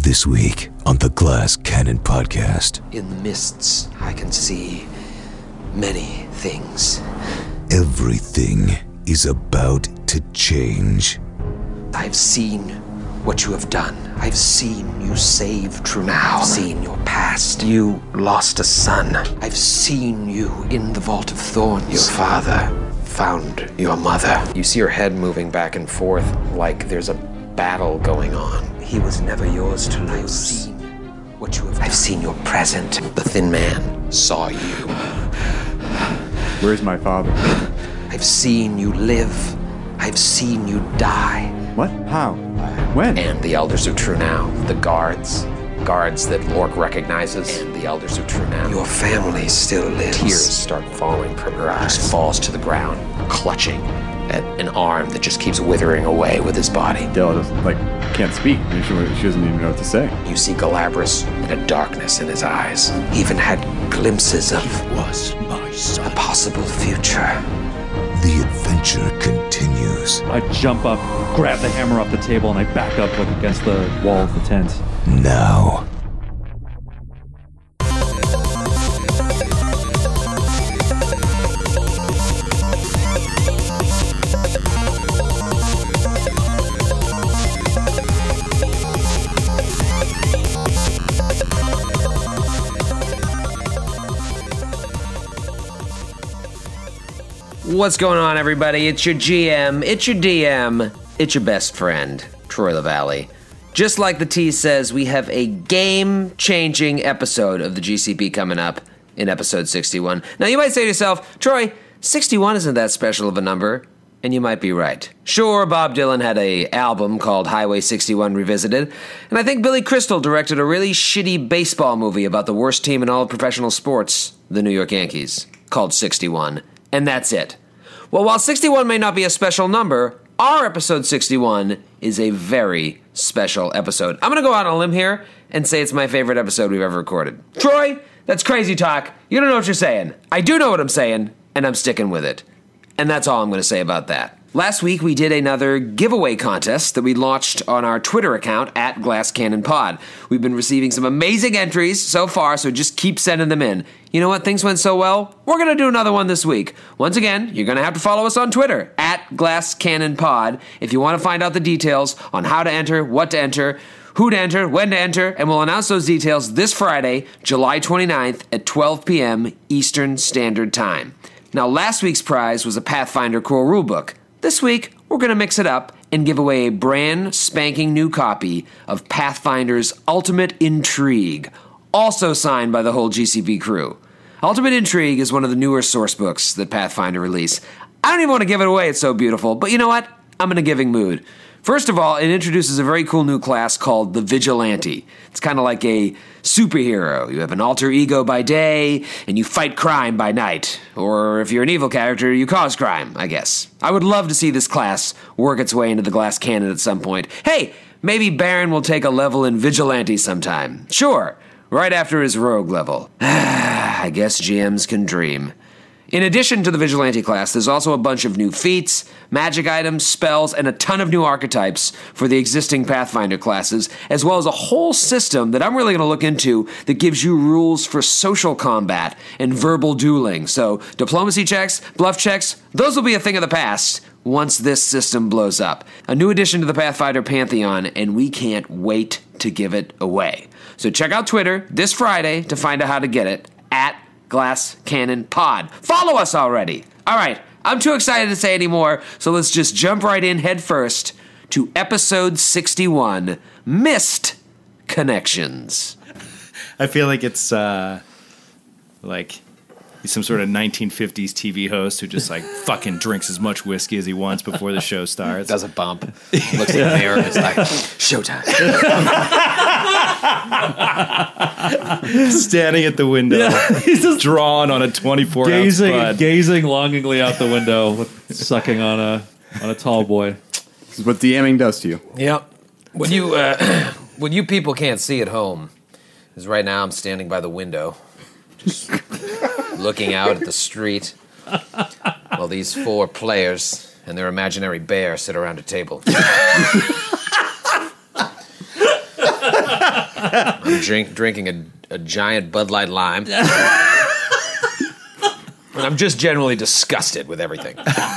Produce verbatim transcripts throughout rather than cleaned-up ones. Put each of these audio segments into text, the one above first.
This week on the Glass Cannon Podcast. In the mists, I can see many things. Everything is about to change. I've seen what you have done. I've seen you save Trunau. I've seen your past. You lost a son. I've seen you in the Vault of Thorns. Your father found your mother. You see her head moving back and forth like there's a battle going on. He was never yours to lose. I've seen what you have done. I've seen your present. The Thin Man saw you. Where's my father? I've seen you live. I've seen you die. What? How? When? And the Elders of Trunau, the guards, guards that Lork recognizes, and the Elders of Trunau. Your family still lives. Tears start falling from her eyes. Just falls to the ground, clutching at an arm that just keeps withering away with his body. Della just, like, can't speak. She, she doesn't even know what to say. You see Galabras and a darkness in his eyes. He even had glimpses of It was my son. a possible future. The adventure continues I jump up, grab the hammer off the table, and I back up like against the wall of the tent. now. What's going on, everybody? It's your G M, it's your D M, it's your best friend, Troy LaValle. Just like the T says, we have a game-changing episode of the G C P coming up in episode sixty-one. Now, you might say to yourself, Troy, sixty-one isn't that special of a number, and you might be right. Sure, Bob Dylan had an album called Highway sixty-one Revisited, and I think Billy Crystal directed a really shitty baseball movie about the worst team in all of professional sports, the New York Yankees, called sixty-one, and that's it. Well, while sixty-one may not be a special number, our episode sixty-one is a very special episode. I'm going to go out on a limb here and say it's my favorite episode we've ever recorded. Troy, that's crazy talk. You don't know what you're saying. I do know what I'm saying, and I'm sticking with it. And that's all I'm going to say about that. Last week, we did another giveaway contest that we launched on our Twitter account, at Glass Cannon Pod. We've been receiving some amazing entries so far, so just keep sending them in. You know what? Things went so well, we're going to do another one this week. Once again, you're going to have to follow us on Twitter, at Glass Cannon Pod, if you want to find out the details on how to enter, what to enter, who to enter, when to enter, and we'll announce those details this Friday, July twenty-ninth at twelve p.m. Eastern Standard Time. Now, last week's prize was a Pathfinder Core Rulebook. This week, we're going to mix it up and give away a brand spanking new copy of Pathfinder's Ultimate Intrigue, also signed by the whole G C P crew. Ultimate Intrigue is one of the newer source books that Pathfinder released. I don't even want to give it away, it's so beautiful, but you know what? I'm in a giving mood. First of all, it introduces a very cool new class called the Vigilante. It's kind of like a superhero. You have an alter ego by day, and you fight crime by night. Or if you're an evil character, you cause crime, I guess. I would love to see this class work its way into the Glass Cannon at some point. Hey, maybe Baron will take a level in Vigilante sometime. Sure, right after his rogue level. I guess G Ms can dream. In addition to the Vigilante class, there's also a bunch of new feats, magic items, spells, and a ton of new archetypes for the existing Pathfinder classes, as well as a whole system that I'm really going to look into that gives you rules for social combat and verbal dueling. So diplomacy checks, bluff checks, those will be a thing of the past once this system blows up. A new addition to the Pathfinder Pantheon, and we can't wait to give it away. So check out Twitter this Friday to find out how to get it, at Glass Cannon Pod. Follow us already. All right, I'm too excited to say any more, so let's just jump right in head first to episode sixty-one, Missed Connections. I feel like it's uh, like some sort of nineteen fifties T V host who just like fucking drinks as much whiskey as he wants before the show starts. Does a bump. Looks in the mirror and is like, showtime. Standing at the window, Yeah, he's just drawn on a twenty-four gazing, ounce bud. gazing longingly out the window, sucking on a on a tall boy. This is what DMing does to you. Yep. What you uh, what you people can't see at home is right now I'm standing by the window, just looking out at the street while these four players and their imaginary bear sit around a table. I'm drink, drinking a, a giant Bud Light Lime. And I'm just generally disgusted with everything.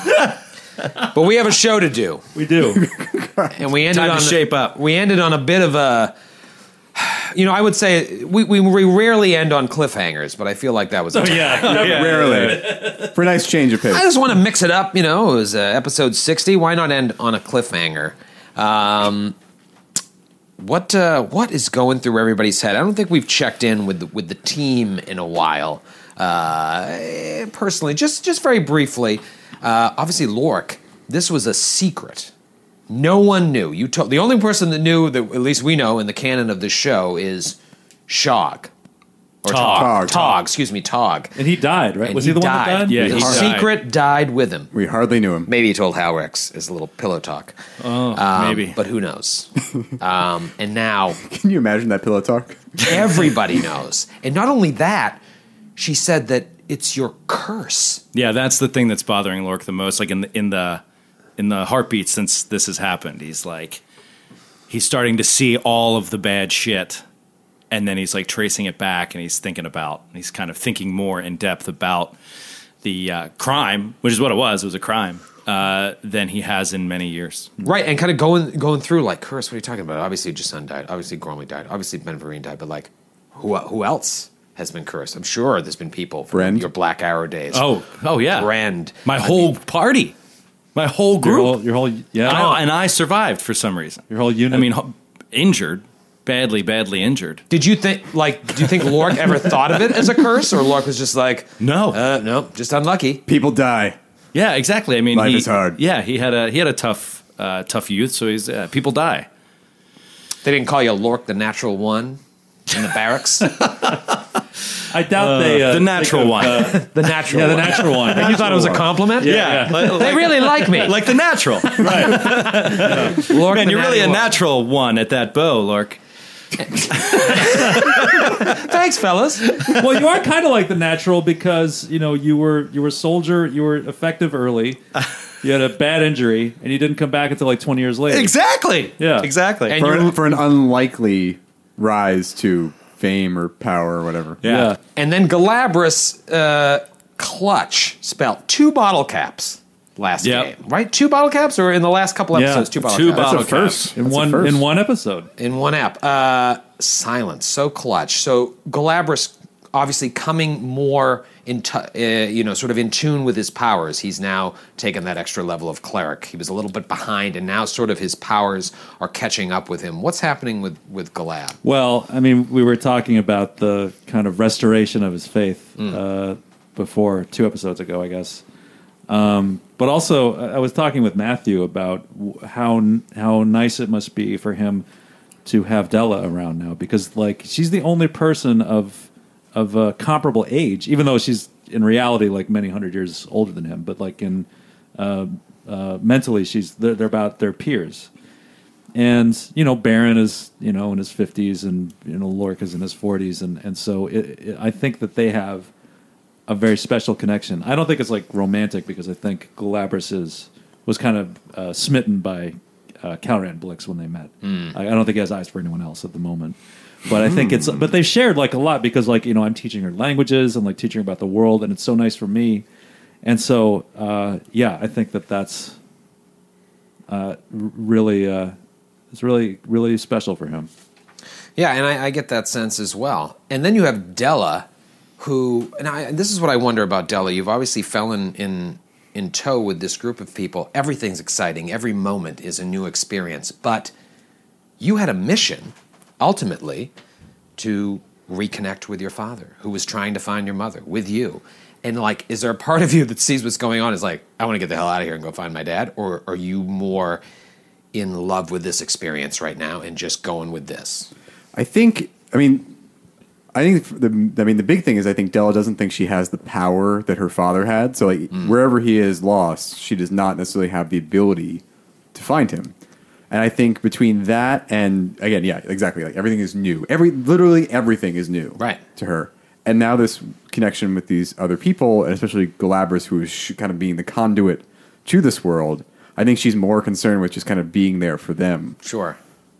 But we have a show to do. We do. And we ended Time to on shape up. We ended on a bit of a, you know, I would say we, we we rarely end on cliffhangers, but I feel like that was. Oh, yeah. Rarely. For a nice change of pace. I just want to mix it up. You know, it was uh, episode sixty. Why not end on a cliffhanger? Um, what uh, what is going through everybody's head? I don't think we've checked in with the, with the team in a while. Uh, personally, just just very briefly. Uh, obviously, Lork. This was a secret. No one knew. You told the only person that knew that at least we know in the canon of this show is Shog. Or Tog. Tog. Tog, excuse me, Tog. And he died, right? And Was he he, the one died. that died? Yeah, the he died. secret died with him. We hardly knew him. Maybe he told Halrex as a little pillow talk. Oh, Um, maybe. But who knows? um, and now Can you imagine that pillow talk? everybody knows. And not only that, she said that it's your curse. Yeah, that's the thing that's bothering Lork the most. Like in the in the in the heartbeat since this has happened, he's like he's starting to see all of the bad shit, and then he's like tracing it back, and he's thinking about, he's kind of thinking more in depth about the uh, crime, which is what it was. It was a crime uh, than he has in many years. Right, and kind of going going through like, curse, what are you talking about? Obviously, Jason died. Obviously, Gormley died. Obviously, Ben Vereen died. But like, who who else has been cursed? I'm sure there's been people from Brand? your Black Arrow days. Oh, oh yeah, Brand. my whole party, my whole Your group, whole, your whole, yeah. and, I, and I survived for some reason. Your whole unit. I mean, ho- injured, badly, badly injured. Did you think, like, do you think Lork ever thought of it as a curse, or Lork was just like, No. uh, no, just unlucky? People die. Yeah, exactly. I mean, Life he, is hard. Yeah, he had a he had a tough uh, tough youth, so he's uh, people die. They didn't call you Lork the natural one in the barracks? I doubt they. Uh, the natural think of, one. uh, The natural yeah, the one. natural one. You thought it was a compliment? Yeah. Like, They really like me. like the natural. Lork Man, the you're really a one. natural one at that bow, Lork. Thanks, fellas. Well, you are kind of like the natural because you know you were you were a soldier, you were effective early, you had a bad injury, and you didn't come back until like twenty years later. Exactly. Yeah. Exactly. And For, you're- for an unlikely rise to fame or power or whatever. yeah. Yeah. And then Galabras uh, clutch spelled two bottle caps last Yep. game, right? Two bottle caps, or in the last couple Yeah. episodes, two bottle Two caps bottle That's a first. caps. in That's a one first. in one episode. in one app. Uh, silence, so clutch. So Galabras obviously coming more in, tu- uh, you know, sort of in tune with his powers. He's now taken that extra level of cleric. He was a little bit behind, and now sort of his powers are catching up with him. What's happening with with Galab? Well, I mean, we were talking about the kind of restoration of his faith uh, before two episodes ago, I guess. Um, but also, I was talking with Matthew about w- how how nice it must be for him to have Della around now, because like she's the only person of of a comparable age, even though she's in reality like many hundred years older than him. But like in uh, uh, mentally, she's they're, they're about their peers. And you know, Baron is you know in his fifties, and you know Lork is in his forties, and and so it, it, I think that they have a very special connection. I don't think it's like romantic, because I think Galabras is was kind of uh, smitten by uh, Calran Blix when they met. I, I don't think he has eyes for anyone else at the moment. But I think it's but they've shared like a lot, because like you know I'm teaching her languages and like teaching her about the world, and it's so nice for me. And so uh, yeah, I think that that's uh, r- really uh, it's really really special for him. Yeah, and I, I get that sense as well. And then you have Della, who, and I, this is what I wonder about Della. You've obviously fell in, in in tow with this group of people. Everything's exciting. Every moment is a new experience. But you had a mission, ultimately, to reconnect with your father, who was trying to find your mother, with you. And, like, is there a part of you that sees what's going on, is like, I want to get the hell out of here and go find my dad? Or are you more in love with this experience right now and just going with this? I think, I mean, I think the, I mean, the big thing is I think Della doesn't think she has the power that her father had. So, like, wherever he is lost, she does not necessarily have the ability to find him. And I think between that and, again, yeah, exactly, like, everything is new. Every literally everything is new, Right. to her. And now this connection with these other people, and especially Galabras, who is sh- kind of being the conduit to this world, I think she's more concerned with just kind of being there for them. Sure.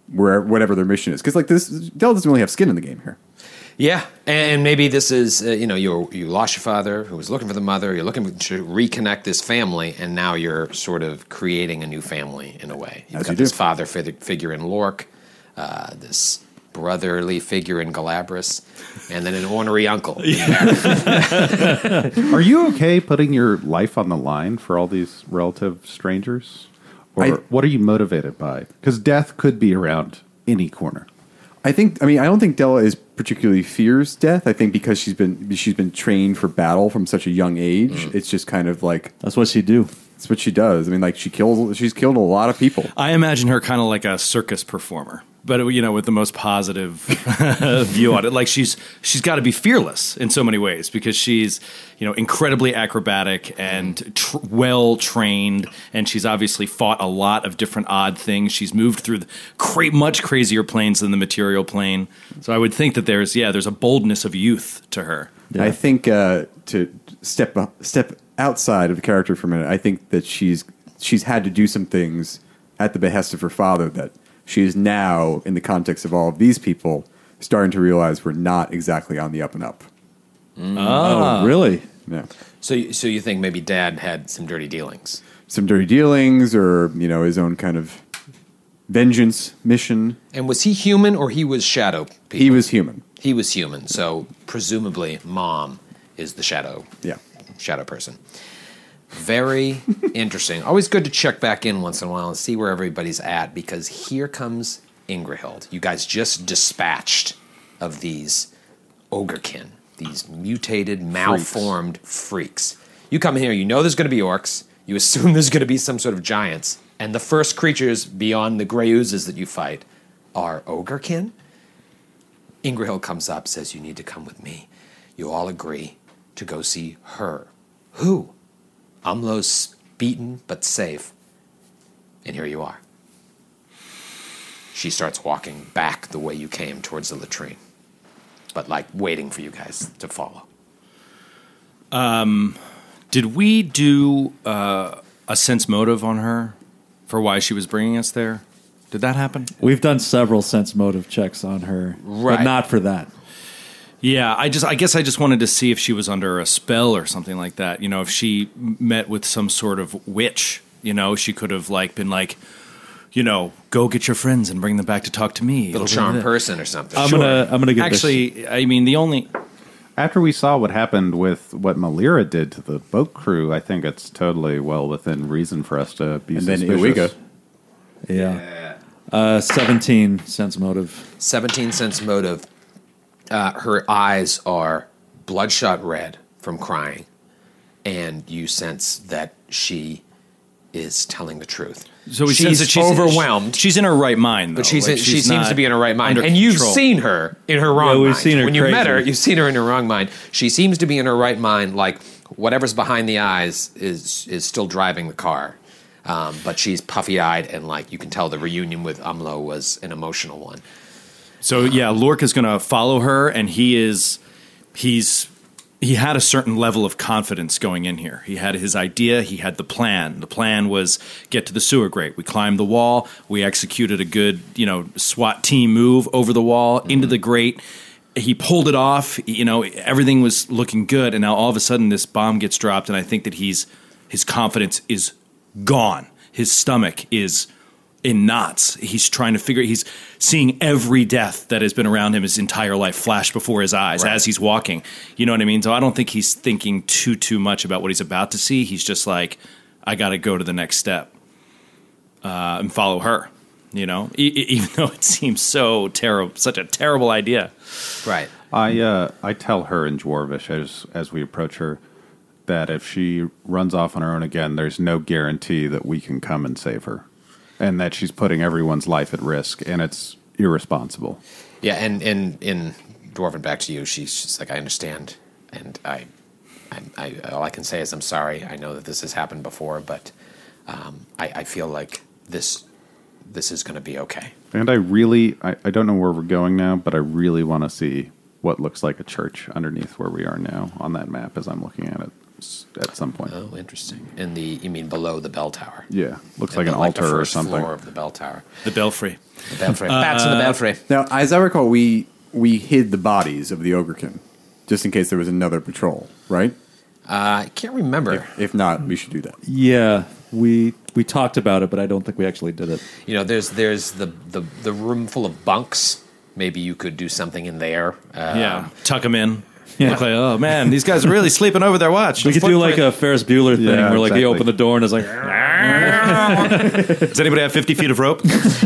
where whatever their mission is. Because like this, Dell doesn't really have skin in the game here. Yeah, and maybe this is, uh, you know, you you lost your father who was looking for the mother, you're looking to reconnect this family, and now you're sort of creating a new family in a way. You've As got you this do. father fig- figure in Lork, uh, this brotherly figure in Galabras, and then an ornery uncle. in Barrett. Are you okay putting your life on the line for all these relative strangers? Or I- what are you motivated by? Because death could be around any corner. I think. I mean, I don't think Della is particularly fears death. I think because she's been she's been trained for battle from such a young age. It's just kind of like That's what she do. it's what she does. I mean, like she kills. She's killed a lot of people. I imagine her kind of like a circus performer, but you know, with the most positive view on it. Like she's she's got to be fearless in so many ways because she's you know incredibly acrobatic and tr- well trained, and she's obviously fought a lot of different odd things. She's moved through the cra- much crazier planes than the material plane. So I would think that there's yeah there's a boldness of youth to her. I think uh, to step step outside of the character for a minute, I think that she's she's had to do some things at the behest of her father that she is now, in the context of all of these people, starting to realize we're not exactly on the up and up. Oh, really? Yeah, so, you- so you think maybe Dad had some dirty dealings? some dirty dealings, or you know, his own kind of vengeance mission. And was he human or he was shadow people? He was human. He was human, so presumably Mom is the shadow Yeah. shadow person. Very interesting. Always good to check back in once in a while and see where everybody's at, because here comes Ingrihild. You guys just dispatched of these ogrekin, these mutated, malformed freaks. You come in here, you know there's going to be orcs, you assume there's going to be some sort of giants, and the first creatures beyond the gray oozes that you fight are ogrekin? Ingrihild comes up, says, you need to come with me. You all agree to go see her. Who? Umlo's beaten but safe. And here you are. She starts walking back the way you came towards the latrine. But like waiting for you guys to follow. Did we do uh, a sense motive on her for why she was bringing us there? Did that happen? We've done several sense motive checks on her, Right. but not for that. Yeah, I just I guess I just wanted to see if she was under a spell or something like that. You know, if she met with some sort of witch, you know, she could have like been like, you know, go get your friends and bring them back to talk to me. Little Over charm there. person or something. I'm Sure. gonna I'm gonna give this. Actually, I mean, the only After we saw what happened with what Malira did to the boat crew, I think it's totally well within reason for us to be And then suspicious. Iwiga. Yeah. Uh, seventeen sense motive. seventeen cents motive. Uh, her eyes are bloodshot red from crying, and you sense that she is telling the truth. so we she's, sense that she's overwhelmed, She's in her right mind, though. but she's, Like, she seems not to be in her right mind. under And you've control. seen her in her wrong Yeah, we've mind. seen her when you met her, crazy. you've seen her in her wrong mind. She seems to be in her right mind, like whatever's behind the eyes is is still driving the car. Um, but she's puffy eyed, and like you can tell, the reunion with Umlo was an emotional one. So yeah, Lork is going to follow her, and he is he's he had a certain level of confidence going in here. He had his idea, he had the plan. The plan was get to the sewer grate. We climbed the wall, we executed a good, you know, SWAT team move over the wall into the grate. He pulled it off, you know, everything was looking good, and now all of a sudden this bomb gets dropped, and I think that he's his confidence is gone. His stomach is in knots. He's trying to figure, he's seeing every death that has been around him his entire life flash before his eyes Right. as he's walking. You know what I mean? So I don't think he's thinking too, too much about what he's about to see. He's just like, I got to go to the next step uh, and follow her, you know, e- e- even though it seems so terrible, such a terrible idea. Right. I uh, I tell her in Dwarvish as as we approach her that if she runs off on her own again, there's no guarantee that we can come and save her, and that she's putting everyone's life at risk, and it's irresponsible. Yeah, and and in Dwarven, back to you. She's just like, I understand, and I, I, I, all I can say is I'm sorry. I know that this has happened before, but um, I, I feel like this, this is going to be okay. And I really, I, I don't know where we're going now, but I really want to see what looks like a church underneath where we are now on that map as I'm looking at it. s- at some point. Oh, interesting. In the, you mean below the bell tower? Yeah, looks In like the- an like the altar or first something. floor of the bell tower. The belfry. The belfry. Bats in the belfry. Now, as I recall, we we hid the bodies of the Ogrekin just in case there was another patrol, right? Uh, I can't remember. If not, we should do that. Yeah, we we talked about it, but I don't think we actually did it. You know, there's there's the, the, the room full of bunks. Maybe you could do something in there. Uh, Yeah, tuck them in. Yeah. Look like, oh man, these guys are really sleeping over their watch. We could do like a Ferris Bueller thing Yeah, where like exactly. you open the door and it's like, Does anybody have fifty feet of rope?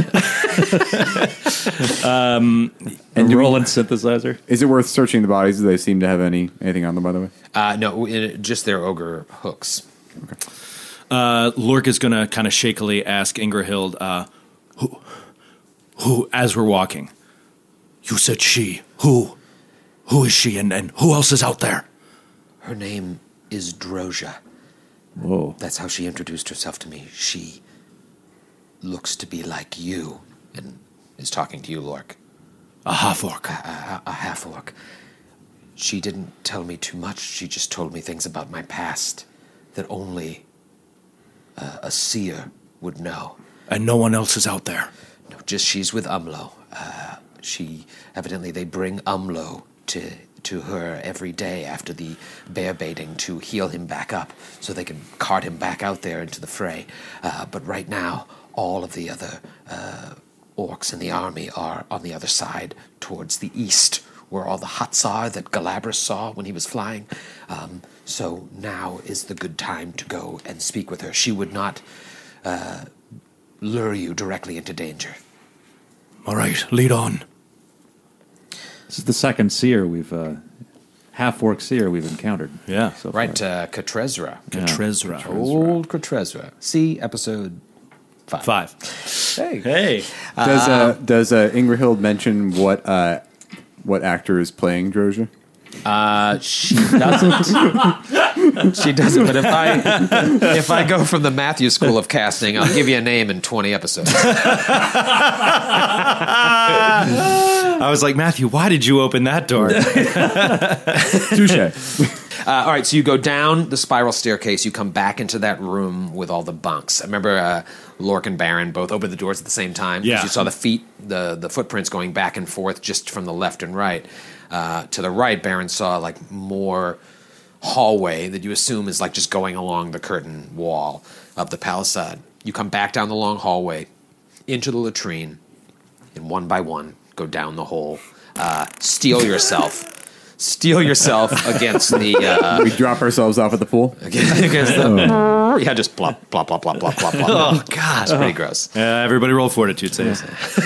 and do we- rolling synthesizer. Is it worth searching the bodies? Do they seem to have any anything on them, by the way? Uh, no, it, just their ogre hooks. Uh, Lork is going to kind of shakily ask Ingrahild, uh, who, who, as we're walking, you said she. Who? Who is she, and, and who else is out there? Her name is Droja. Whoa. That's how she introduced herself to me. She looks to be like you, and is talking to you, Lork. A half-orc. A, a half-orc. She didn't tell me too much. She just told me things about my past that only uh, a seer would know. And no one else is out there. No, just she's with Umlo. Uh, she evidently they bring Umlo to to her every day after the bear baiting to heal him back up, so they can cart him back out there into the fray. Uh, but right now, all of the other uh, orcs in the army are on the other side, towards the east, where all the huts are that Galabras saw when he was flying. Um, so now is the good time to go and speak with her. She would not uh, lure you directly into danger. All right, lead on. This is the second seer we've, uh, half-orc seer we've encountered. Yeah. So Right, far. uh, Katrezra. Katrezra. Old Katrezra. See episode five. Five. Hey. Hey. Does uh, does uh, Ingrahild mention what uh, what actor is playing Droja? Uh, she doesn't. she doesn't. But if I if I go from the Matthew School of Casting, I'll give you a name in twenty episodes. I was like, Matthew, why did you open that door? Touche. Uh, all right, so you go down the spiral staircase. You come back into that room with all the bunks. I remember uh, Lork and Baron both opened the doors at the same time. 'cause Yeah. You saw the feet, the the footprints going back and forth just from the left and right. Uh, to the right, Baron saw like more hallway that you assume is like just going along the curtain wall of the palisade. You come back down the long hallway into the latrine, and one by one go down the hole. Uh, steel yourself. Steel yourself against the uh, We drop ourselves off at the pool. against the yeah, just plop plop plop plop plop plop plop. Oh, God. It's pretty gross. Uh, everybody roll fortitude saves.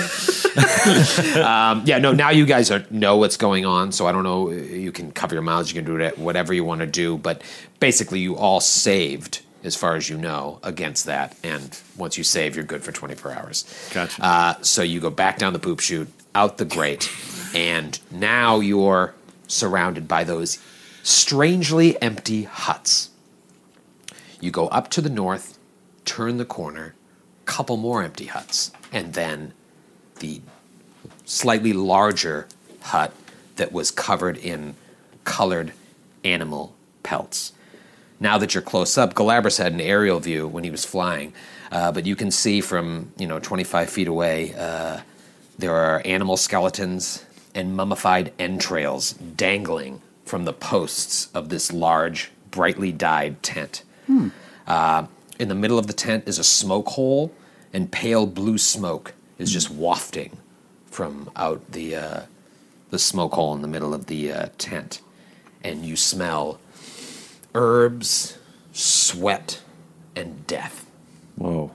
Um, yeah, no. Now you guys are, know what's going on, so I don't know. You can cover your mouths. You can do it, whatever you want to do. But basically, you all saved, as far as you know, against that. And once you save, you're good for twenty-four hours. Gotcha. Uh, so you go back down the poop chute, out the grate, and now you're surrounded by those strangely empty huts. You go up to the north, turn the corner, couple more empty huts, and then the slightly larger hut that was covered in colored animal pelts. Now that you're close up, Galabras had an aerial view when he was flying, uh, but you can see from, you know, twenty-five feet away, uh, there are animal skeletons and mummified entrails dangling from the posts of this large, brightly dyed tent. Hmm. Uh, in the middle of the tent is a smoke hole, and pale blue smoke is just wafting from out the uh, the smoke hole in the middle of the uh, tent, and you smell herbs, sweat, and death. Whoa.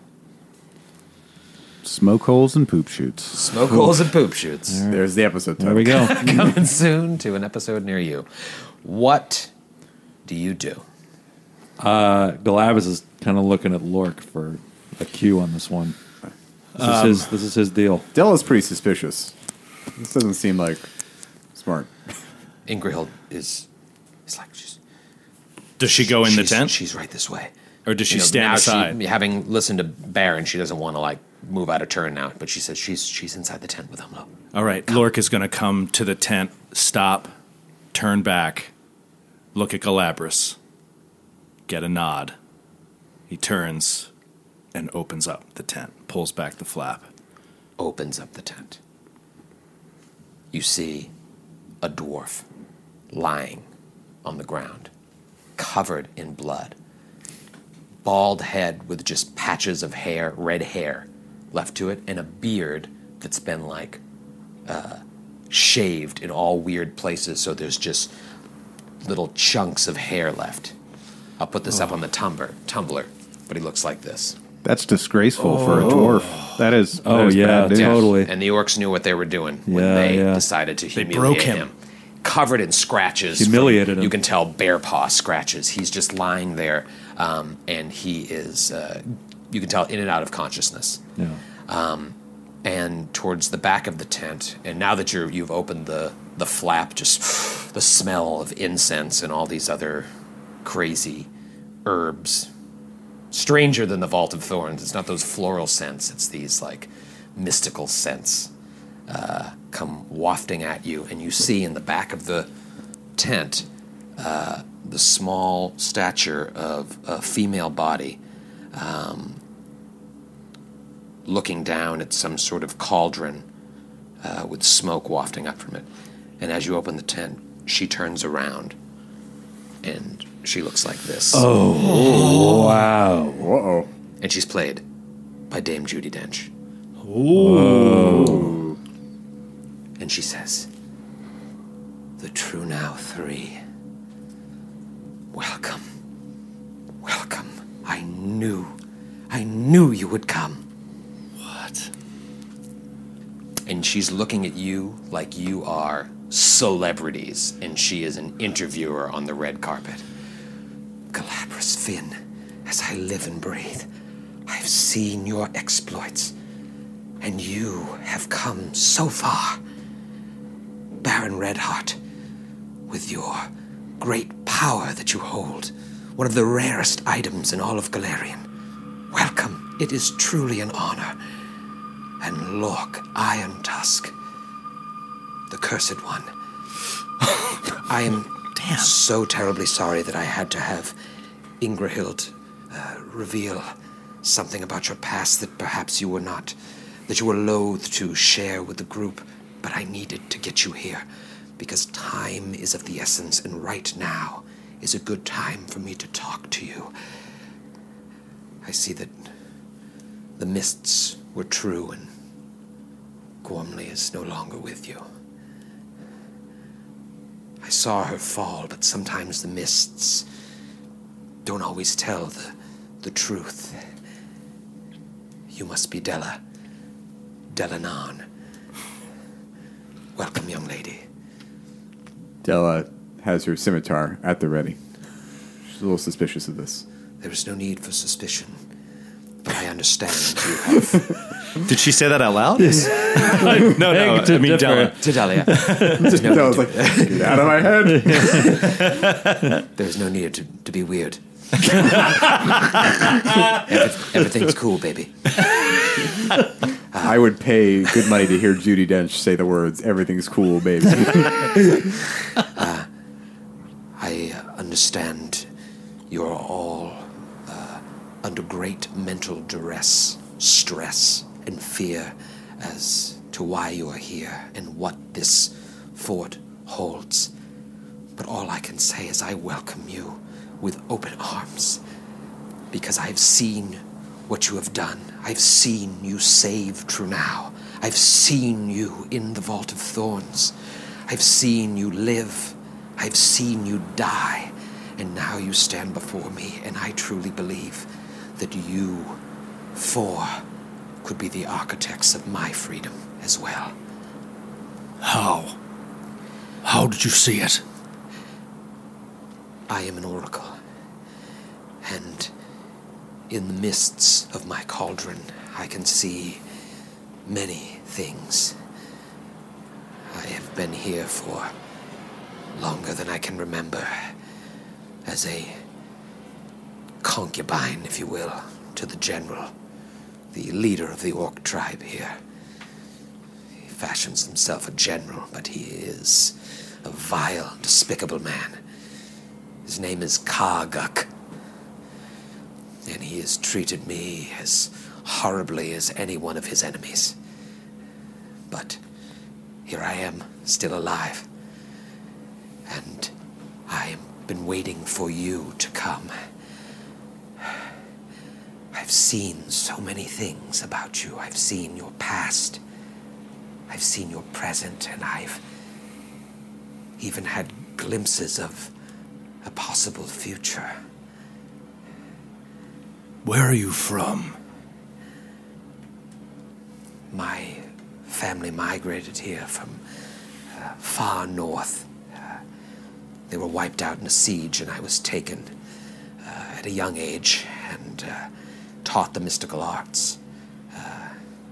Smoke holes and poop chutes. Smoke holes and poop chutes. There's the episode There title. we go. Coming soon to an episode near you. What do you do? Uh, Galabras is kind of looking at Lork for a cue on this one. This is his. This is his deal. Della's pretty suspicious. This doesn't seem like smart. Ingrihild is is like she's Does she go in the she's- tent? She's right this way. Or does she You know, stand now aside? She, having listened to Baron, she doesn't want to like move out of turn now. But she says she's she's inside the tent with Umlo. All right, Lork is going to come to the tent, stop, turn back, look at Galabras, get a nod. He turns and opens up the tent, pulls back the flap. Opens up the tent. You see a dwarf lying on the ground, covered in blood. Bald head with just patches of hair, red hair left to it, and a beard that's been like uh, shaved in all weird places, so there's just little chunks of hair left. I'll put this oh. up on the tumbler, tumbler, but he looks like this. That's disgraceful oh. for a dwarf. That is. That oh is yeah, bad news. totally. And the orcs knew what they were doing when yeah, they yeah. decided to They humiliate broke him. him. Covered in scratches. Humiliated from, him. You can tell bear paw scratches. He's just lying there, um, and he is. Uh, you can tell in and out of consciousness. Yeah. Um, and towards the back of the tent, and now that you're you've opened the the flap, just the smell of incense and all these other crazy herbs. Stranger than the Vault of Thorns. It's not those floral scents. It's these like mystical scents uh, come wafting at you, and you see in the back of the tent uh, the small stature of a female body um, looking down at some sort of cauldron uh, with smoke wafting up from it. And as you open the tent, she turns around and she looks like this. Oh, wow. Uh-oh. And she's played by Dame Judi Dench. Ooh. And she says, "The True Now Three. Welcome. Welcome. I knew, I knew you would come." What? And she's looking at you like you are celebrities, and she is an interviewer on the red carpet. "Galabras Finn, as I live and breathe, I've seen your exploits, and you have come so far. Baron Redheart, with your great power that you hold, one of the rarest items in all of Galarian. Welcome, it is truly an honor. And Lork Iron Tusk, the Cursed One. I am Damn. so terribly sorry that I had to have Ingrahild uh, reveal something about your past that perhaps you were not, that you were loath to share with the group, but I needed to get you here because time is of the essence, and right now is a good time for me to talk to you. I see that the mists were true and Gormley is no longer with you. I saw her fall, but sometimes the mists don't always tell the, the truth. You must be Della. Delanan. Welcome, young lady. Della has her scimitar at the ready. She's a little suspicious of this. There is no need for suspicion, but I understand you have... Did she say that out loud? Yes. no, no, I mean Della. To Della, yeah. There's no Della's like, get out of my head. There's no need to, to be weird. Every, everything's cool, baby. I would pay good money to hear Judi Dench say the words, "Everything's cool, baby." uh, I understand you're all uh, under great mental duress, stress, and fear as to why you are here and what this fort holds. But all I can say is I welcome you with open arms, because I've seen what you have done. I've seen you save Trunau. I've seen you in the Vault of Thorns. I've seen you live. I've seen you die. And now you stand before me, and I truly believe that you four could be the architects of my freedom as well. How? How did you see it? I am an oracle, and in the mists of my cauldron, I can see many things. I have been here for longer than I can remember, as a concubine, if you will, to the general, the leader of the orc tribe here. He fashions himself a general, but he is a vile, despicable man. His name is Karguk. And he has treated me as horribly as any one of his enemies. But here I am, still alive. And I've been waiting for you to come. I've seen so many things about you. I've seen your past. I've seen your present, and I've even had glimpses of a possible future. Where are you from? My family migrated here from uh, far north. Uh, they were wiped out in a siege, and I was taken uh, at a young age and uh, taught the mystical arts. Uh,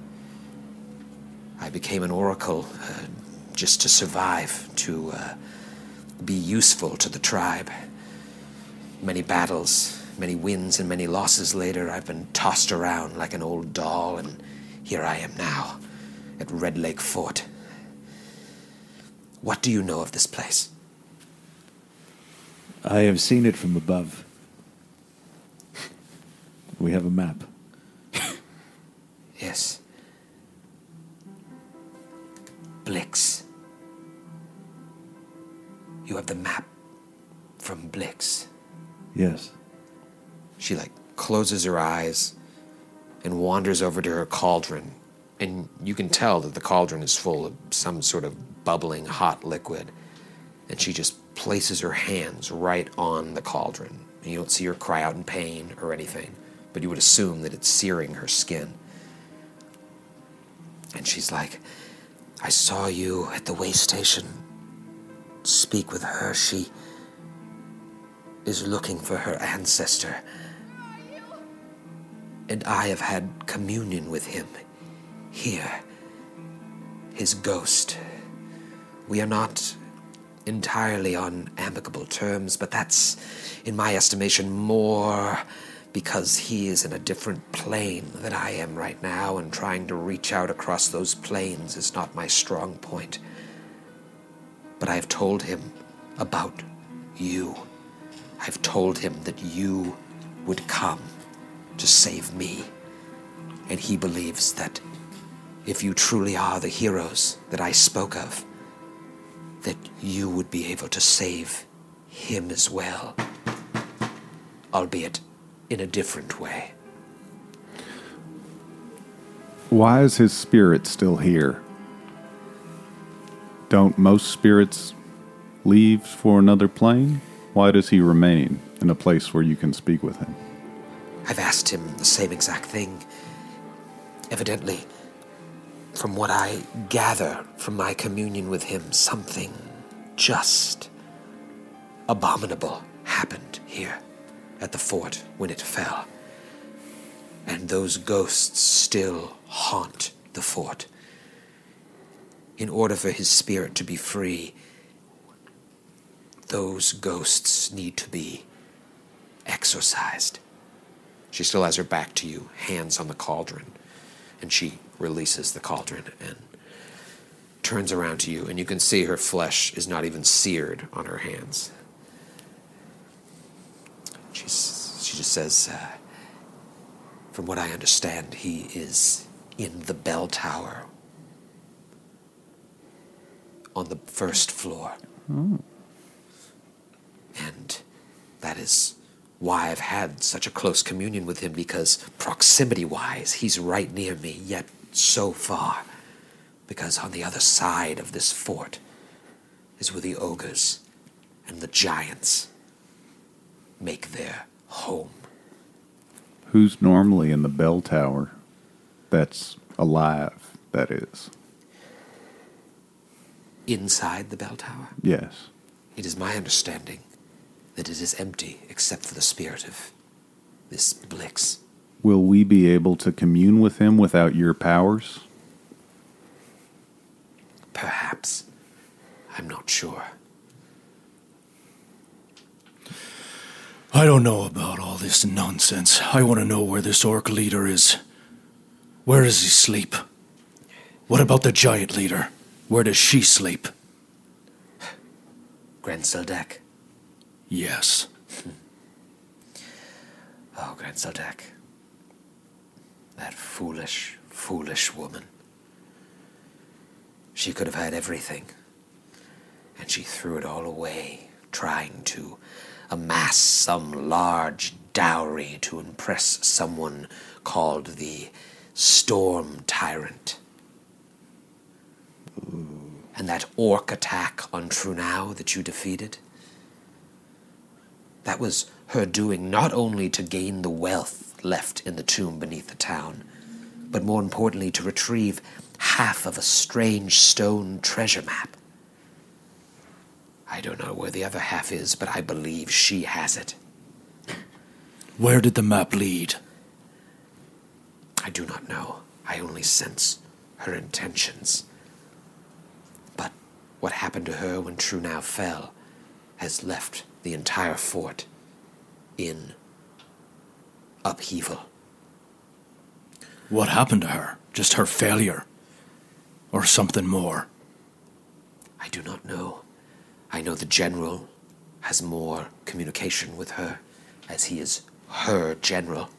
I became an oracle uh, just to survive, to uh, be useful to the tribe. Many battles, many wins, and many losses later, I've been tossed around like an old doll, and here I am now, at Red Lake Fort. What do you know of this place? I have seen it from above. We have a map. Yes. Blix. You have the map from Blix. Yes. She, like, closes her eyes and wanders over to her cauldron. And you can tell that the cauldron is full of some sort of bubbling hot liquid. And she just places her hands right on the cauldron. And you don't see her cry out in pain or anything, but you would assume that it's searing her skin. And she's like, I saw you at the way station. Speak with her. She is looking for her ancestor. And I have had communion with him here. His ghost. We are not entirely on amicable terms, but that's, in my estimation, more because he is in a different plane than I am right now, and trying to reach out across those planes is not my strong point. But I have told him about you. I've told him that you would come to save me. And he believes that if you truly are the heroes that I spoke of, that you would be able to save him as well, albeit in a different way. Why is his spirit still here? Don't most spirits leave for another plane? Why does he remain in a place where you can speak with him? I've asked him the same exact thing. Evidently, from what I gather from my communion with him, something just abominable happened here at the fort when it fell. And those ghosts still haunt the fort. In order for his spirit to be free, those ghosts need to be exorcised. She still has her back to you, hands on the cauldron, and she releases the cauldron and turns around to you, and you can see her flesh is not even seared on her hands. She's, she just says, uh, from what I understand, he is in the bell tower on the first floor. Oh. And that is why I've had such a close communion with him, because proximity-wise, he's right near me, yet so far. Because on the other side of this fort is where the ogres and the giants make their home. Who's normally in the bell tower that's alive, that is? Inside the bell tower, Yes. it is my understanding that it is empty except for the spirit of this Blix. Will we be able to commune with him without your powers? Perhaps. I'm not sure. I don't know about all this nonsense. I want to know where this orc leader is. Where does he sleep? What about the giant leader? Where does she sleep? Grand Sildek. Yes. Oh, Grenseldek. That foolish, foolish woman. She could have had everything, and she threw it all away, trying to amass some large dowry to impress someone called the Storm Tyrant. Ooh. And that orc attack on Trunau that you defeated, that was her doing not only to gain the wealth left in the tomb beneath the town, but more importantly to retrieve half of a strange stone treasure map. I don't know where the other half is, but I believe she has it. Where did the map lead? I do not know. I only sense her intentions. But what happened to her when Trunau fell has left the entire fort in upheaval. What happened to her? Just her failure? Or something more? I do not know. I know the general has more communication with her, as he is her general.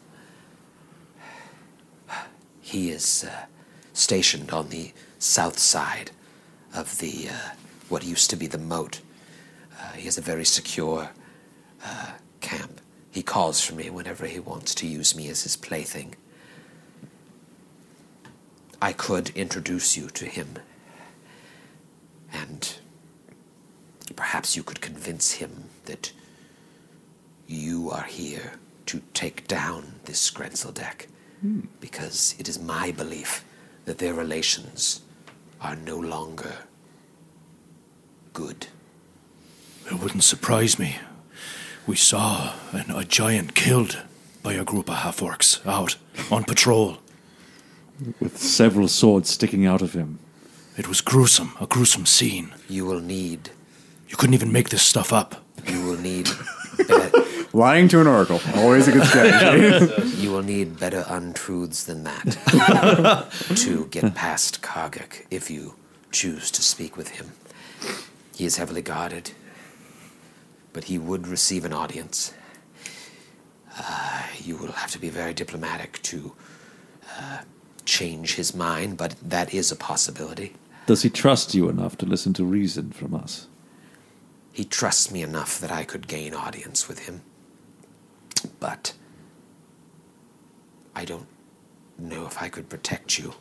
He is uh, stationed on the south side of the uh, what used to be the moat. Uh, he has a very secure uh, camp. He calls for me whenever he wants to use me as his plaything. I could introduce you to him, and perhaps you could convince him that you are here to take down this Grenseldek, hmm. because it is my belief that their relations are no longer good. It wouldn't surprise me. We saw an, a giant killed by a group of half-orcs out on patrol. With several swords sticking out of him. It was gruesome, a gruesome scene. You will need... You couldn't even make this stuff up. You will need... better, Lying to an oracle, always a good strategy. You will need better untruths than that to get past Kargak if you choose to speak with him. He is heavily guarded, but he would receive an audience. Uh, you will have to be very diplomatic to uh, change his mind, but that is a possibility. Does he trust you enough to listen to reason from us? He trusts me enough that I could gain audience with him. But I don't know if I could protect you.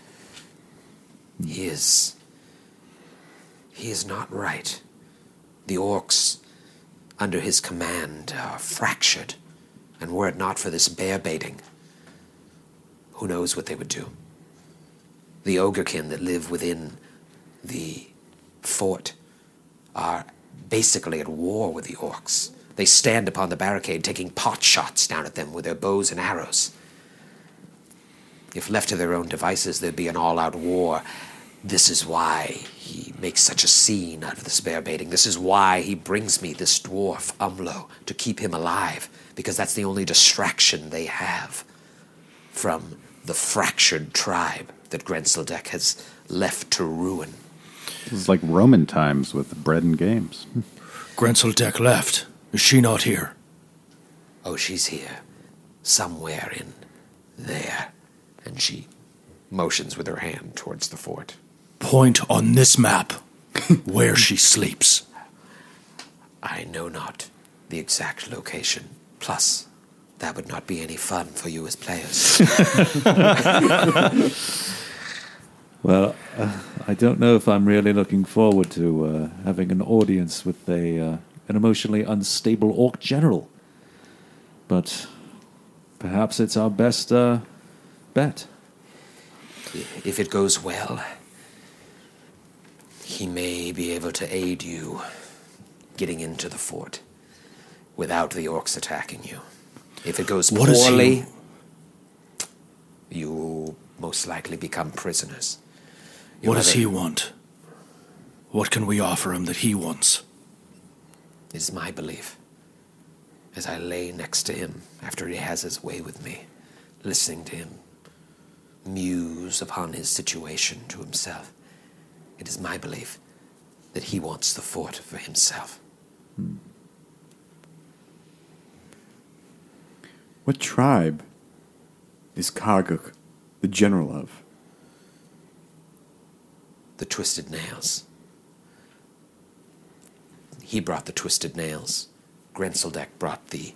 He is... He is not right. The orcs under his command are fractured, and were it not for this bear baiting, who knows what they would do. The ogrekin that live within the fort are basically at war with the orcs. They stand upon the barricade taking pot shots down at them with their bows and arrows. If left to their own devices, there'd be an all-out war. This is why he makes such a scene out of this bear baiting. This is why he brings me this dwarf, Umlo, to keep him alive, because that's the only distraction they have from the fractured tribe that Grenseldek has left to ruin. This is like Roman times with bread and games. Grenseldek left. Is she not here? Oh, she's here. Somewhere in there. And she motions with her hand towards the fort. Point on this map where she sleeps. I know not the exact location. Plus, that would not be any fun for you as players. Well, uh, I don't know if I'm really looking forward to uh, having an audience with a uh, an emotionally unstable orc general. But perhaps it's our best uh, bet. If it goes well, he may be able to aid you getting into the fort without the orcs attacking you. If it goes What is poorly, you will most likely become prisoners. What does either- he want? What can we offer him that he wants? It is my belief, as I lay next to him after he has his way with me, listening to him muse upon his situation to himself, it is my belief that he wants the fort for himself. Hmm. What tribe is Kaguk the general of? The Twisted Nails. He brought the Twisted Nails. Grenseldek brought the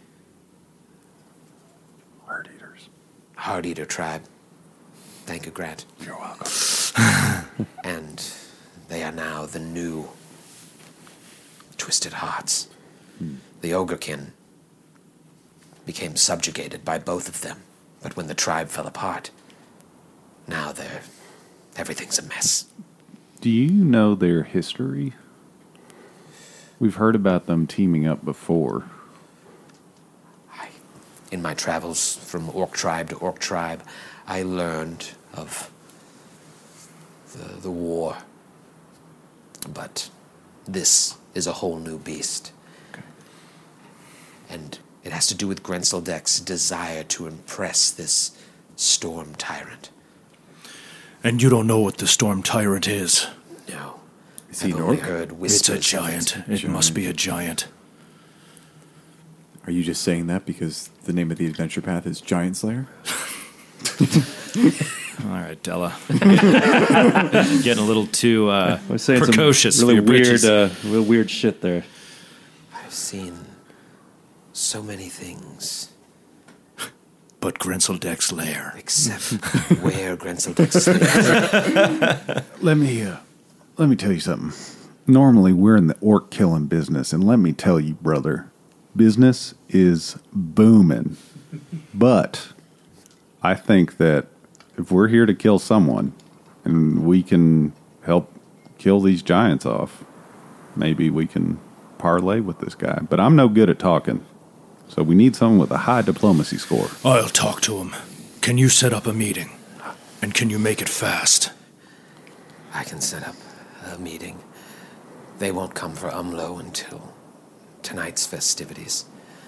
Heart Eaters. Heart Eater tribe. Thank you, Grant. You're welcome. And they are now the new Twisted Hearts. Hmm. The Ogrekin became subjugated by both of them, but when the tribe fell apart, now they're everything's a mess. Do you know their history? We've heard about them teaming up before. I, in my travels from Orc tribe to Orc tribe, I learned of the, the war. But this is a whole new beast. Okay. And it has to do with Grenseldek's desire to impress this storm tyrant. And you don't know what the Storm Tyrant is. No. Is he I've an only orc? heard It's whispers a of giant. it. It must be a giant. Are you just saying that because the name of the adventure path is Giant Slayer? All right, Della. Getting a little too uh, I was saying precocious. some really for your weird, britches. uh, real weird shit there. I've seen so many things, But Grenseldek's lair. except where Grenseldek's lair. Let me uh, let me tell you something. Normally, we're in the orc killing business, and let me tell you, brother, business is booming. But I think that if we're here to kill someone, and we can help kill these giants off, maybe we can parlay with this guy. But I'm no good at talking, so we need someone with a high diplomacy score. I'll talk to him. Can you set up a meeting? And can you make it fast? I can set up a meeting. They won't come for Umlo until tonight's festivities.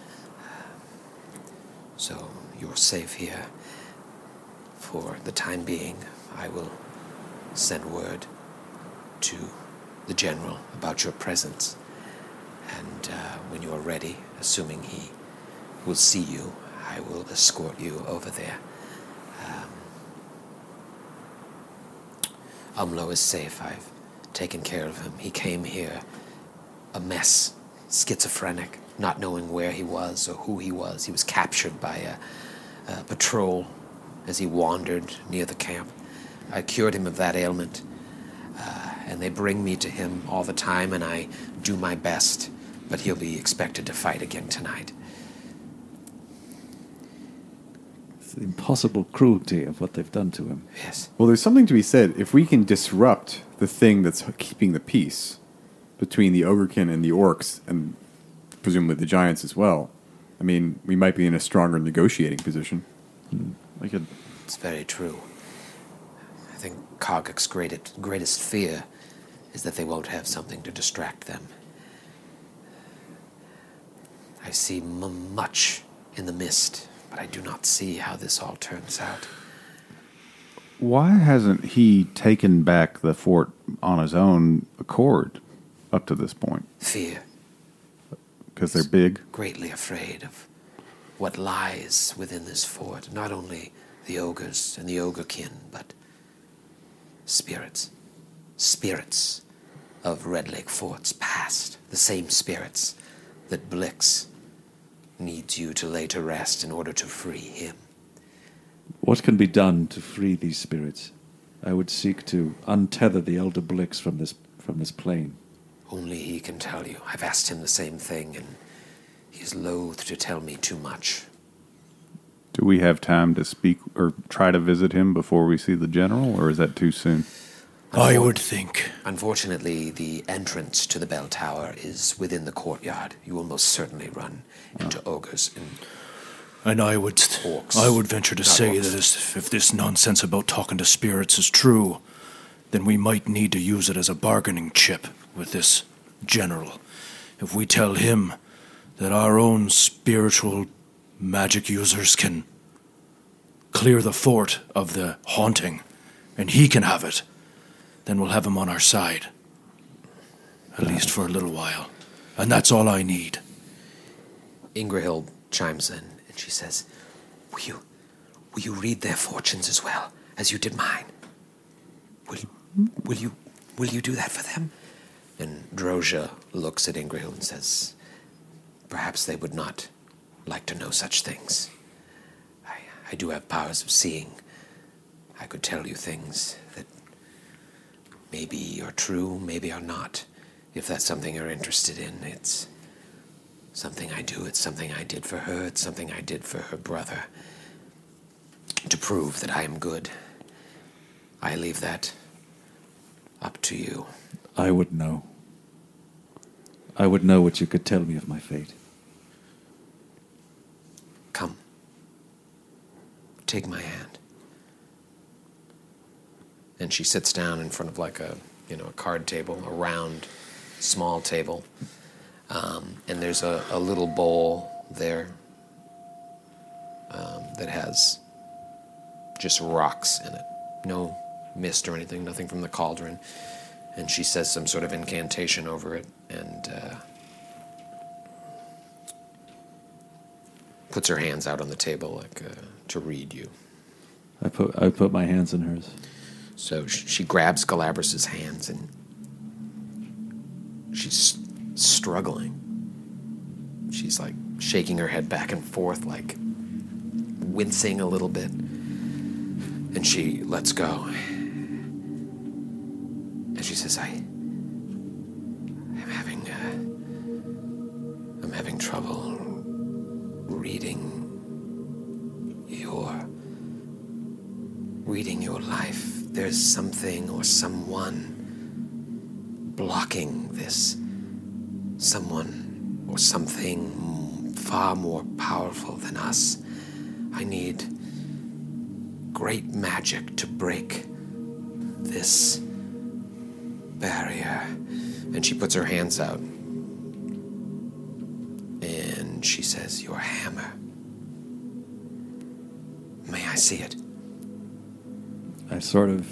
So you're safe here. For the time being, I will send word to the general about your presence. And uh, when you are ready, assuming he will see you, I will escort you over there. Um, Umlo is safe. I've taken care of him. He came here a mess, schizophrenic, not knowing where he was or who he was. He was captured by a, a patrol as he wandered near the camp. I cured him of that ailment, uh, and they bring me to him all the time, and I do my best, but he'll be expected to fight again tonight. It's the impossible cruelty of what they've done to him. Yes. Well, there's something to be said. If we can disrupt the thing that's keeping the peace between the Ogrekin and the Orcs, and presumably the Giants as well, I mean, we might be in a stronger negotiating position. We could. It's very true. I think Kaguk's greatest, greatest fear is that they won't have something to distract them. I see m- much in the mist, but I do not see how this all turns out. Why hasn't he taken back the fort on his own accord up to this point? Fear. Because they're big? Greatly afraid of what lies within this fort. Not only the ogres and the ogrekin, but spirits. Spirits of Red Lake Fort's past. The same spirits that Blix needs you to lay to rest in order to free him. What can be done to free these spirits? I would seek to untether the Elder Blix from this from this plane. Only he can tell you. I've asked him the same thing, and he is loath to tell me too much. Do we have time to speak or try to visit him before we see the general, or is that too soon? I would think. Unfortunately, the entrance to the bell tower is within the courtyard. You will most certainly run into ogres and And I would, Orcs. I would venture to Not say orcs. that this, if this nonsense about talking to spirits is true, then we might need to use it as a bargaining chip with this general. If we tell him that our own spiritual magic users can clear the fort of the haunting, and he can have it, then we'll have him on our side. At least for a little while. And that's all I need. Ingrahill chimes in. And she says, will you, will you read their fortunes as well as you did mine? Will, will you, will you do that for them? And Drozha looks at Ingrihild and says, perhaps they would not like to know such things. I, I do have powers of seeing. I could tell you things that maybe are true, maybe are not. If that's something you're interested in, it's something I do. It's something I did for her. It's something I did for her brother. To prove that I am good. I leave that up to you. I would know. I would know what you could tell me of my fate. Come. Take my hand. And she sits down in front of like a, you know, a card table, a round, small table. Um, and there's a, a little bowl there um, that has just rocks in it. No mist or anything, nothing from the cauldron. And she says some sort of incantation over it and uh, puts her hands out on the table like uh, to read you. I put I put my hands in hers. So she grabs Galabras' hands and she's struggling. She's like shaking her head back and forth, like wincing a little bit. And she lets go. And she says, I, I'm having, uh, I'm having trouble reading your, reading your life. There's something or someone blocking this. Someone or something far more powerful than us. I need great magic to break this barrier. And she puts her hands out. And she says, your hammer. May I see it? I sort of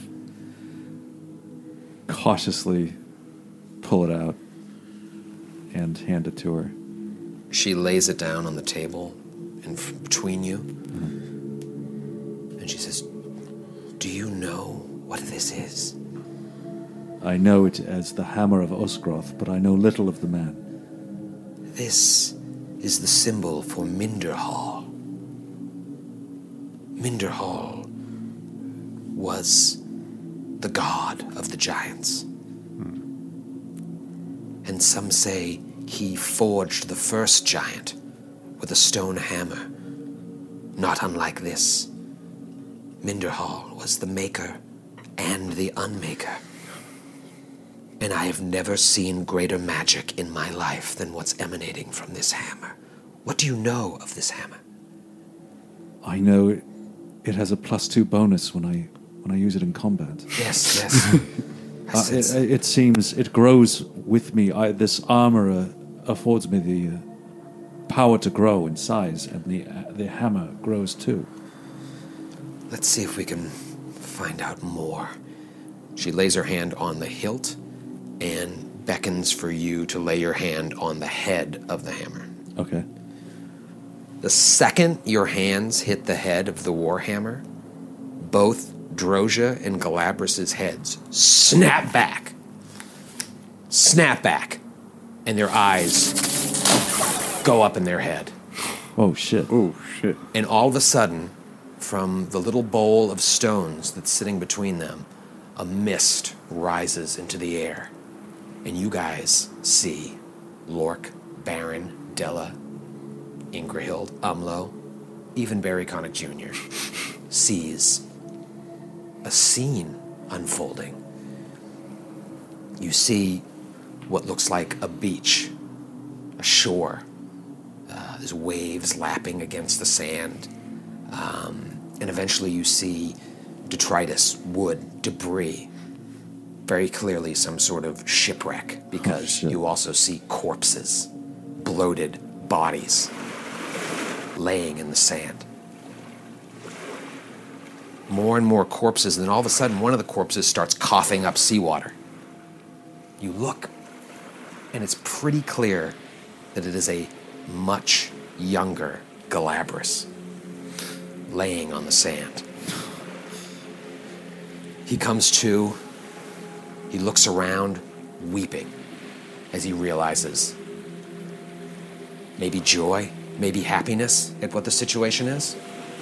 cautiously pull it out and hand it to her. She lays it down on the table in f- between you. Mm-hmm. And she says, do you know what this is? I know it as the Hammer of Osgroth, but I know little of the man. This is the symbol for Minderhall. Minderhall was the god of the giants. Hmm. And some say he forged the first giant with a stone hammer, not unlike this. Minderhall was the maker and the unmaker. And I have never seen greater magic in my life than what's emanating from this hammer. What do you know of this hammer? I know it, it has a plus two bonus when I when I use it in combat. Yes, yes. uh, it, it seems it grows with me. I, this armor uh, affords me the uh, power to grow in size, and the uh, the hammer grows too. Let's see if we can find out more. She lays her hand on the hilt and beckons for you to lay your hand on the head of the hammer. Okay. The second your hands hit the head of the warhammer, both Drozha and Galabras' heads snap back. Snap back. And their eyes go up in their head. Oh, shit. Oh, shit. And all of a sudden, from the little bowl of stones that's sitting between them, a mist rises into the air. And you guys see Lork, Baron, Della, Ingrihild, Umlo, even Barry Connick Junior sees a scene unfolding. You see what looks like a beach, a shore. Uh, there's waves lapping against the sand. Um, and eventually you see detritus, wood, debris. Very clearly some sort of shipwreck, because oh, you also see corpses, bloated bodies laying in the sand. More and more corpses, and then all of a sudden one of the corpses starts coughing up seawater. You look, and it's pretty clear that it is a much younger Galabras, laying on the sand. He comes to, he looks around, weeping, as he realizes maybe joy, maybe happiness at what the situation is.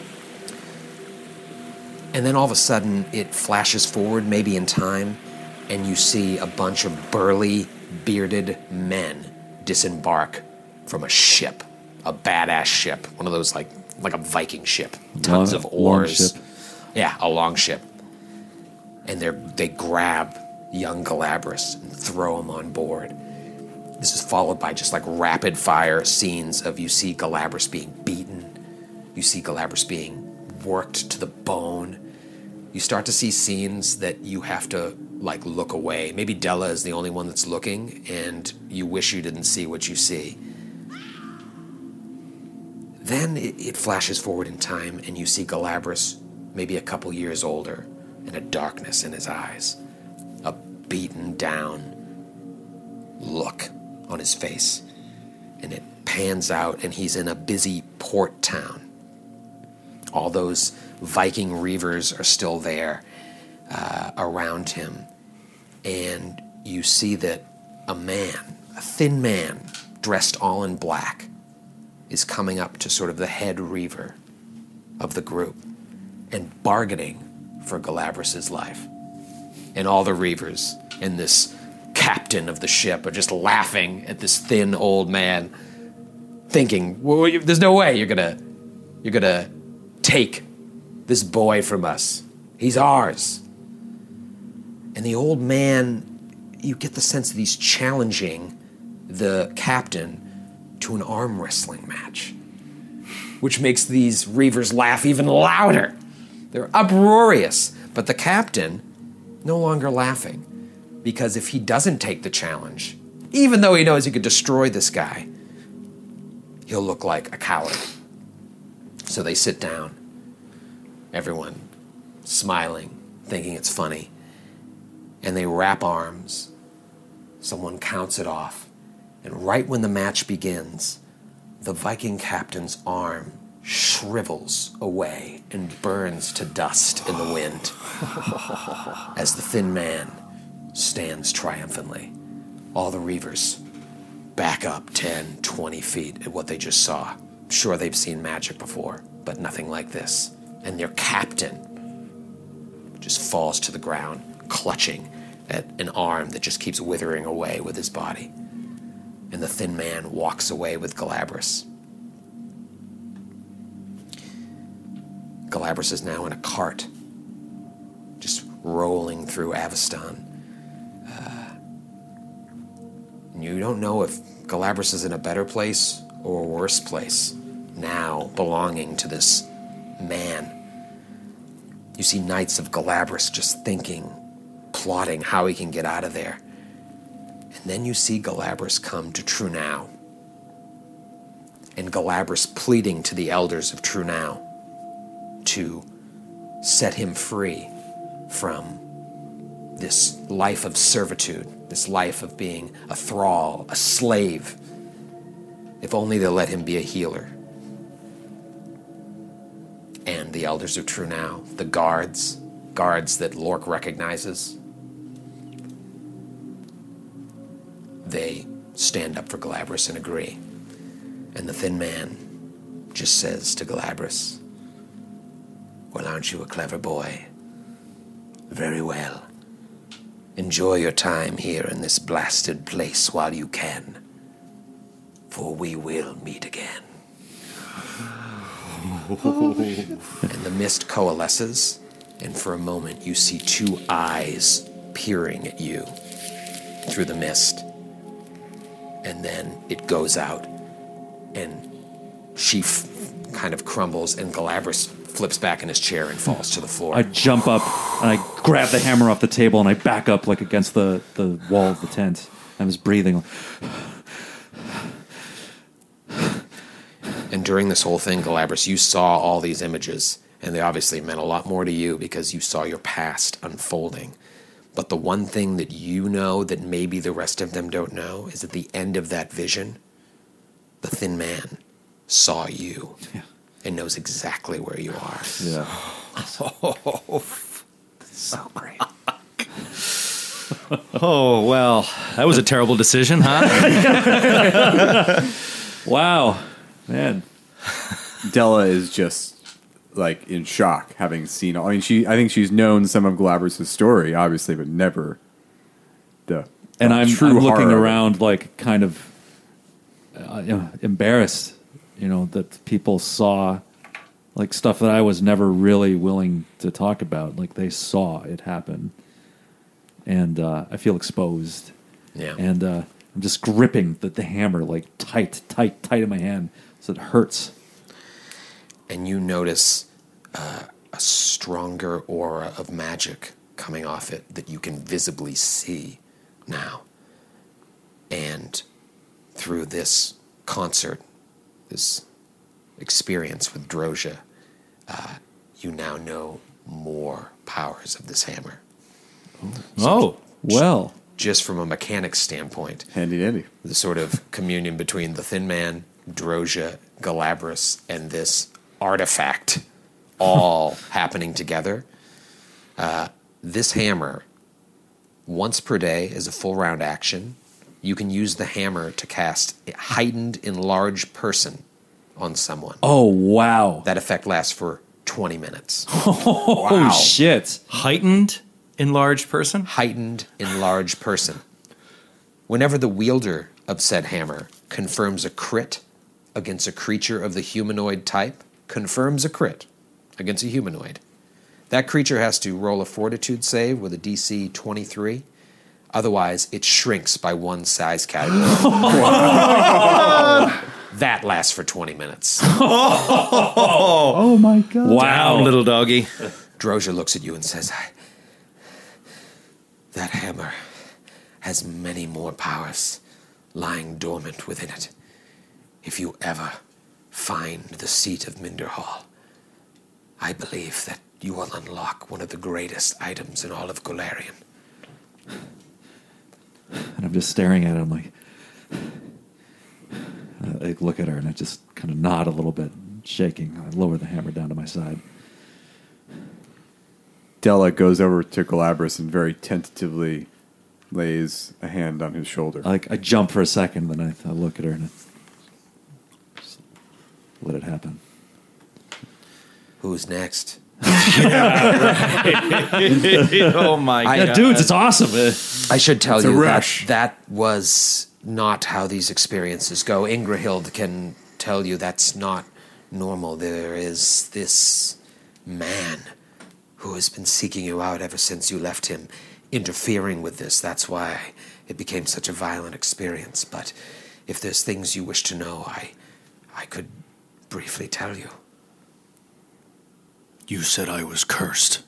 And then all of a sudden, it flashes forward, maybe in time, and you see a bunch of burly, bearded men disembark from a ship, a badass ship, one of those like like a Viking ship, tons Long- of oars. long ship. Yeah, a long ship. And they they grab young Galabras and throw him on board. This is followed by just like rapid fire scenes of you see Galabras being beaten, you see Galabras being worked to the bone. You start to see scenes that you have to like look away. Maybe Della is the only one that's looking, and you wish you didn't see what you see. Then it, it flashes forward in time, and you see Galabras maybe a couple years older, and a darkness in his eyes, a beaten down look on his face. And it pans out, and he's in a busy port town. All those Viking reavers are still there uh, around him. And you see that a man, a thin man, dressed all in black, is coming up to sort of the head reaver of the group and bargaining for Galabras' life. And all the reavers and this captain of the ship are just laughing at this thin old man, thinking, well, there's no way you're gonna, you're gonna take this boy from us. He's ours. And the old man, you get the sense that he's challenging the captain to an arm wrestling match, which makes these reavers laugh even louder. They're uproarious. But the captain, no longer laughing, because if he doesn't take the challenge, even though he knows he could destroy this guy, he'll look like a coward. So they sit down, everyone smiling, thinking it's funny, and they wrap arms. Someone counts it off, and right when the match begins, the Viking captain's arm shrivels away and burns to dust in the wind as the thin man stands triumphantly. All the reavers back up ten, twenty feet at what they just saw. Sure, they've seen magic before, but nothing like this. And their captain just falls to the ground, clutching at an arm that just keeps withering away with his body. And the thin man walks away with Galabras. Galabras is now in a cart, just rolling through Avestan. Uh, and you don't know if Galabras is in a better place or a worse place now, belonging to this man. You see Knights of Galabras just thinking, plotting how he can get out of there. And then you see Galabras come to Trunau, and Galabras pleading to the elders of Trunau to set him free from this life of servitude, this life of being a thrall, a slave. If only they'll let him be a healer. And the elders of Trunau, the guards, guards that Lork recognizes, they stand up for Galabras and agree. And the thin man just says to Galabras, well, aren't you a clever boy? Very well. Enjoy your time here in this blasted place while you can, for we will meet again. And the mist coalesces, and for a moment you see two eyes peering at you through the mist. And then it goes out, and she f- kind of crumbles, and Galabras flips back in his chair and falls to the floor. I jump up and I grab the hammer off the table and I back up like against the, the wall of the tent. I'm just breathing. And during this whole thing, Galabras, you saw all these images, and they obviously meant a lot more to you because you saw your past unfolding. But the one thing that you know that maybe the rest of them don't know is at the end of that vision, the thin man saw you and knows exactly where you are. Yeah. So great. Oh, well, that was a terrible decision, huh? Wow, man. Della is just like in shock, having seen all. I mean, she. I think she's known some of Galabras' story, obviously, but never the. And I'm, true I'm looking horror of it. around like kind of uh, you know, embarrassed, you know, that people saw like stuff that I was never really willing to talk about. Like they saw it happen, and uh, I feel exposed. Yeah. And uh, I'm just gripping the, the hammer like tight, tight, tight in my hand, so it hurts. And you notice uh, a stronger aura of magic coming off it that you can visibly see now. And through this concert, this experience with Drozha, uh, you now know more powers of this hammer. Oh, Well, Just from a mechanics standpoint, Handy dandy. the sort of communion between the Thin Man, Drozha, Galabras, and this artifact all happening together. Uh, this hammer, once per day as a full round action, you can use the hammer to cast Heightened Enlarged Person on someone. oh wow, That effect lasts for twenty minutes. oh shit! heightened enlarged person? Heightened Enlarged Person. Whenever the wielder of said hammer confirms a crit against a creature of the humanoid type, confirms a crit against a humanoid, that creature has to roll a fortitude save with a D C twenty-three. Otherwise, it shrinks by one size category. That lasts for twenty minutes. Oh my god! Wow, Down, little doggy. Drozha looks at you and says, I, that hammer has many more powers lying dormant within it. If you ever find the seat of Minderhall, I believe that you will unlock one of the greatest items in all of Golarion. And I'm just staring at it. I'm like, I look at her and I just kind of nod a little bit, shaking. I lower the hammer down to my side. Della goes over to Galabras and very tentatively lays a hand on his shoulder. Like I jump for a second, then I, I look at her and I just let it happen. Who's next? Oh, my I- God. Yeah, dudes, it's awesome. Uh, I should tell It's a you rush. that that was not how these experiences go. Ingrahild can tell you that's not normal. There is this man who has been seeking you out ever since you left him, interfering with this. That's why it became such a violent experience. But if there's things you wish to know, I, I could briefly tell you. You said I was cursed.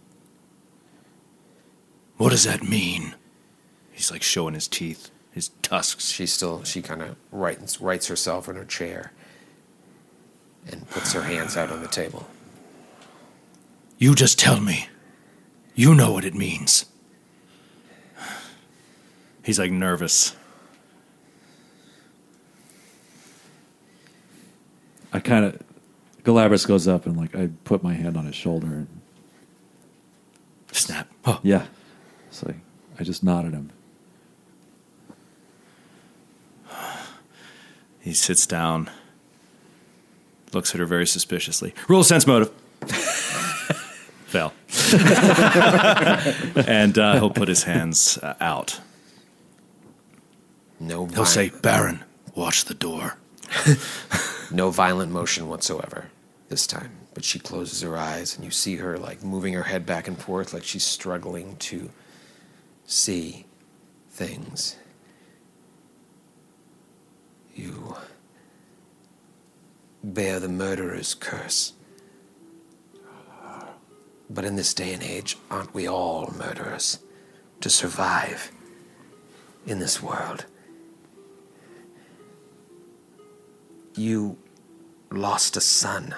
What does that mean? He's like showing his teeth, his tusks. She still, she kind of writes, writes herself in her chair and puts her hands out on the table. You just tell me. You know what it means. He's like nervous. I kind of, Galabras goes up and like I put my hand on his shoulder and Snap. Oh. yeah, it's like I just nodded him. He sits down, looks at her very suspiciously. Roll sense motive. Fail. And uh, he'll put his hands uh, out. No, He'll vi- say, Baron, watch the door. no violent motion whatsoever this time. But she closes her eyes, and you see her like moving her head back and forth, like she's struggling to see things. You bear the murderer's curse. But in this day and age, aren't we all murderers to survive in this world? You lost a son,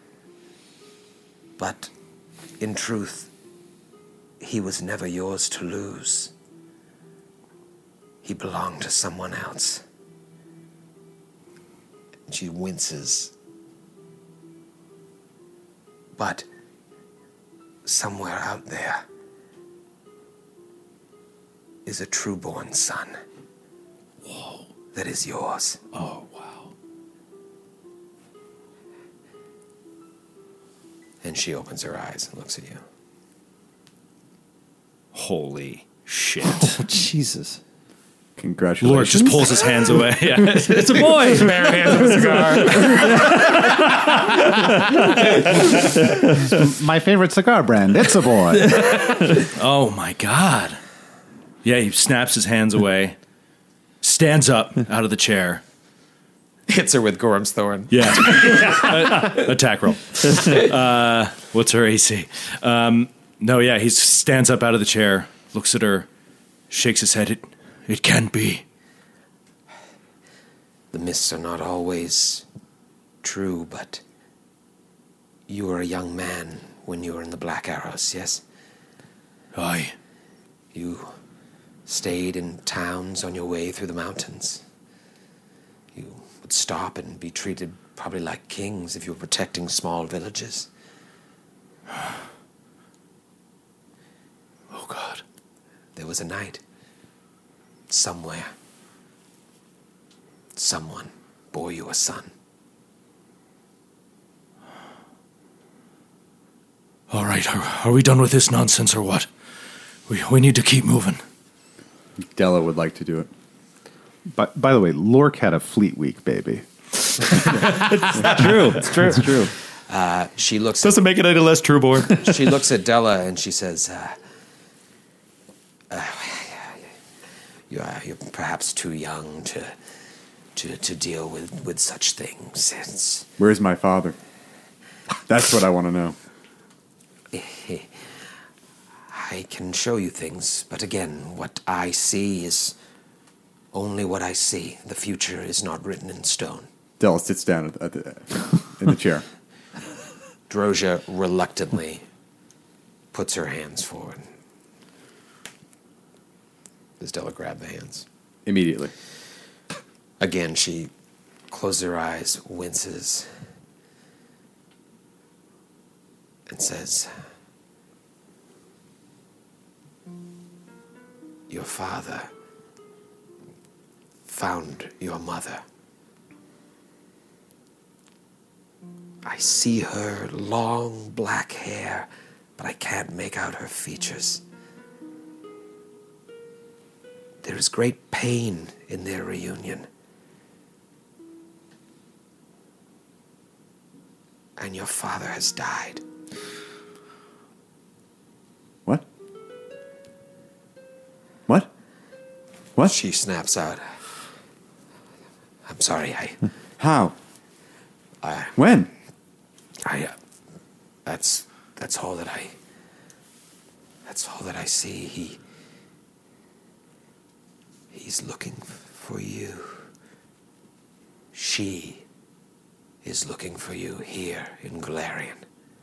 but in truth, he was never yours to lose. He belonged to someone else. She winces. But somewhere out there is a true-born son. Whoa. That is yours. Oh, wow. And she opens her eyes and looks at you. Holy shit. Oh, Jesus. Congratulations. Lord just pulls his hands away. Yeah. It's a boy. Bare hands of a cigar. My favorite cigar brand. It's a boy. Oh my God. Yeah, he snaps his hands away, stands up out of the chair. Hits her with Gorham's Thorn. Yeah. uh, attack roll. Uh, what's her A C? Um, no, yeah, he stands up out of the chair, looks at her, shakes his head. It, it can't be. The mists are not always true, but you were a young man when you were in the Black Arrows, yes? Aye. You stayed in towns on your way through the mountains. You would stop and be treated probably like kings if you were protecting small villages. Oh, God. There was a night, somewhere, someone bore you a son. All right, are, are we done with this nonsense or what? We, we need to keep moving. Della would like to do it. But by the way, Lork had a Fleet Week baby. It's true. It's true. It's true. Uh, she looks. Doesn't make it any less trueborn. At, she looks at Della and she says, uh, uh, "You are you're perhaps too young to to to deal with, with such things. It's, Where's my father? That's what I want to know. I can show you things, but again, what I see is only what I see. The future is not written in stone." Della sits down at the, at the, in the chair. Droja reluctantly puts her hands forward. Does Della grab the hands? Immediately. Again, she closes her eyes, winces, and says, "Your father found your mother. I see her long black hair, but I can't make out her features. There is great pain in their reunion. And your father has died." What? What? What? She snaps out. "I'm sorry, I... How? I... When? I... Uh, that's... That's all that I... That's all that I see. He... He's looking for you. She is looking for you here in Galarian.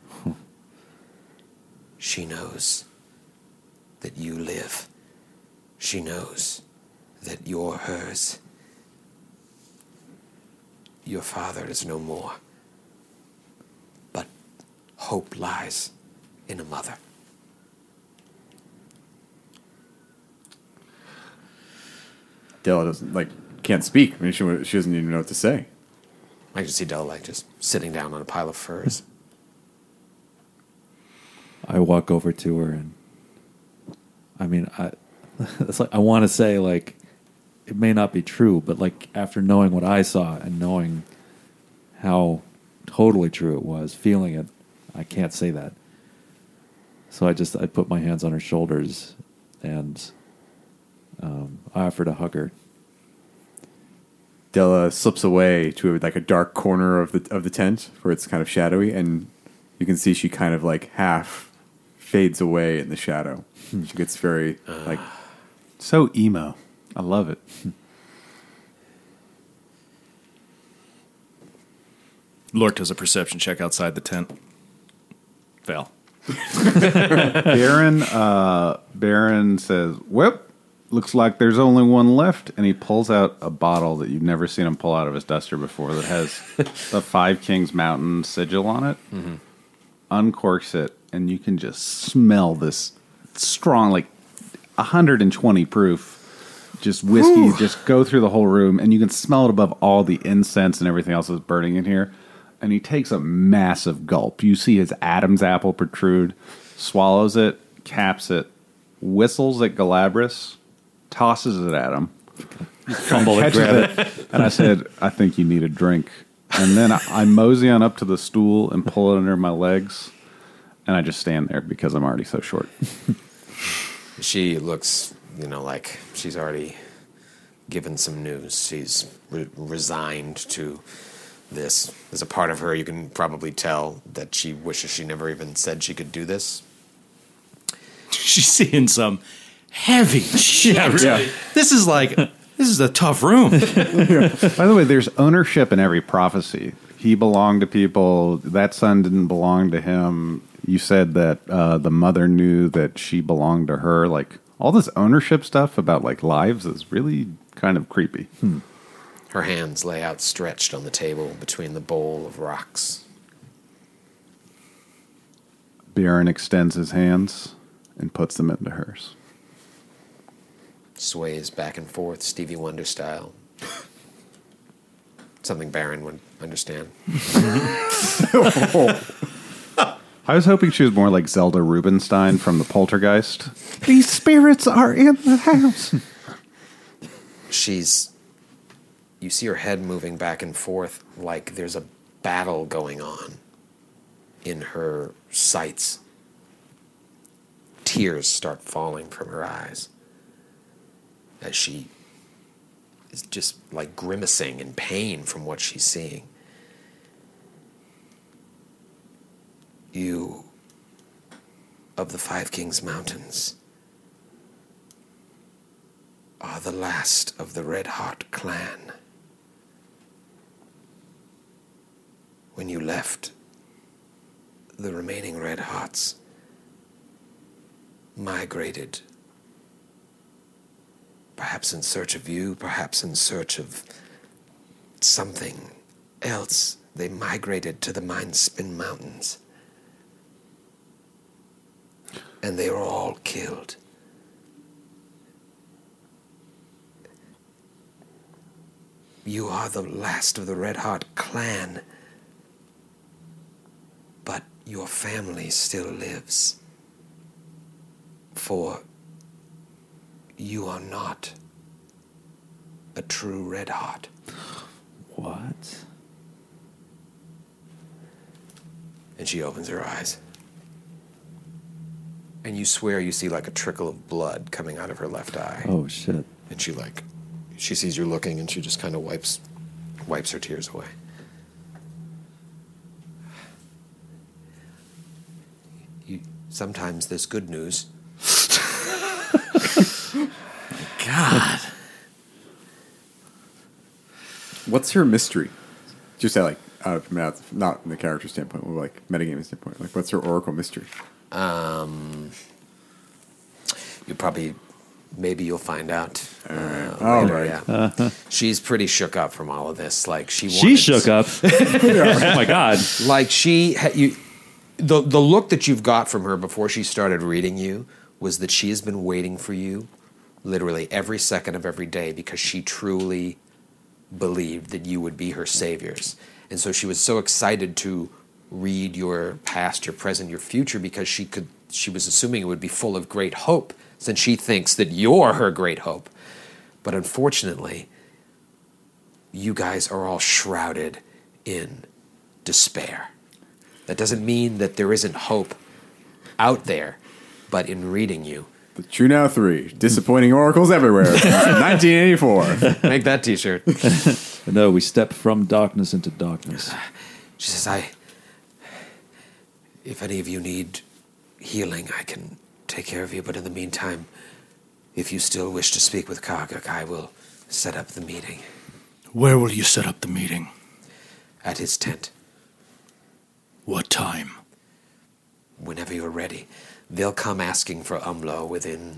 She knows that you live. She knows that you're hers. Your father is no more. But hope lies in a mother." Della doesn't, like, can't speak. I mean, she, she doesn't even know what to say. I can see Della like just sitting down on a pile of furs. I walk over to her and I mean, I it's like I want to say like it may not be true, but like after knowing what I saw and knowing how totally true it was, feeling it, I can't say that. So I just I put my hands on her shoulders and um, I offer to hug her. Della slips away to like a dark corner of the of the tent where it's kind of shadowy, and you can see she kind of like half fades away in the shadow. She gets very uh, like so emo. I love it. Lork does a perception check outside the tent. Fail. Baron, uh, Baron says, "Whip, looks like there's only one left. And he pulls out a bottle that you've never seen him pull out of his duster before that has the Five Kings Mountain sigil on it. Mm-hmm. Uncorks it, and you can just smell this strong, like one hundred twenty proof, just whiskey, Ooh. just go through the whole room, and you can smell it above all the incense and everything else that's burning in here. And he takes a massive gulp. You see his Adam's apple protrude, swallows it, caps it, whistles at Galabras, tosses it at him, fumble and grab it. it. And I said, I think you need a drink. And then I, I mosey on up to the stool and pull it under my legs, and I just stand there because I'm already so short. She looks, you know, like she's already given some news. She's re- resigned to this. There's a part of her you can probably tell that she wishes she never even said she could do this. She's seeing some heavy shit. Yeah, really. This is like, this is a tough room. By the way, there's ownership in every prophecy. He belonged to people. That son didn't belong to him. You said that uh, the mother knew that she belonged to her. Like, all this ownership stuff about, like, lives is really kind of creepy. Hmm. Her hands lay outstretched on the table between the bowl of rocks. Bjorn extends his hands and puts them into hers. Sways back and forth, Stevie Wonder style. Something Baron would understand. I was hoping she was more like Zelda Rubinstein from the Poltergeist. These spirits are in the house. She's... You see her head moving back and forth like there's a battle going on in her sights. Tears start falling from her eyes as she is just like grimacing in pain from what she's seeing. You of the Five Kings Mountains are the last of the Red Hot clan. When you left, the remaining Red Hots migrated, perhaps in search of you, perhaps in search of something else. They migrated to the Mindspin Mountains. And they were all killed. You are the last of the Red Hot clan, but your family still lives. For you are not a true Red Hot. What? And she opens her eyes. And you swear you see like a trickle of blood coming out of her left eye. Oh, shit. And she like, she sees you looking and she just kind of wipes, wipes her tears away. You, sometimes there's good news. God. What's her mystery? Just say, like, out of math, not from the character standpoint, but like metagaming standpoint. Like, what's her oracle mystery? Um, you probably, maybe you'll find out. All right. Uh, All later, right. yeah. Uh-huh. She's pretty shook up from all of this. Like she, She wanted, shook up. Oh, my God. Like she, ha- you, the the look that you've got from her before she started reading you was that she has been waiting for you, literally every second of every day, because she truly believed that you would be her saviors, and so she was so excited to read your past, your present, your future, because she could. She was assuming it would be full of great hope, since she thinks that you're her great hope. But unfortunately, you guys are all shrouded in despair. That doesn't mean that there isn't hope out there, but in reading you. The True Now three. Disappointing oracles everywhere. nineteen eighty-four. Make that t-shirt. No, we step from darkness into darkness. She says, I... If any of you need healing, I can take care of you. But in the meantime, if you still wish to speak with Kagak, I will set up the meeting. Where will you set up the meeting? At his tent. What time? Whenever you're ready. They'll come asking for Umlo within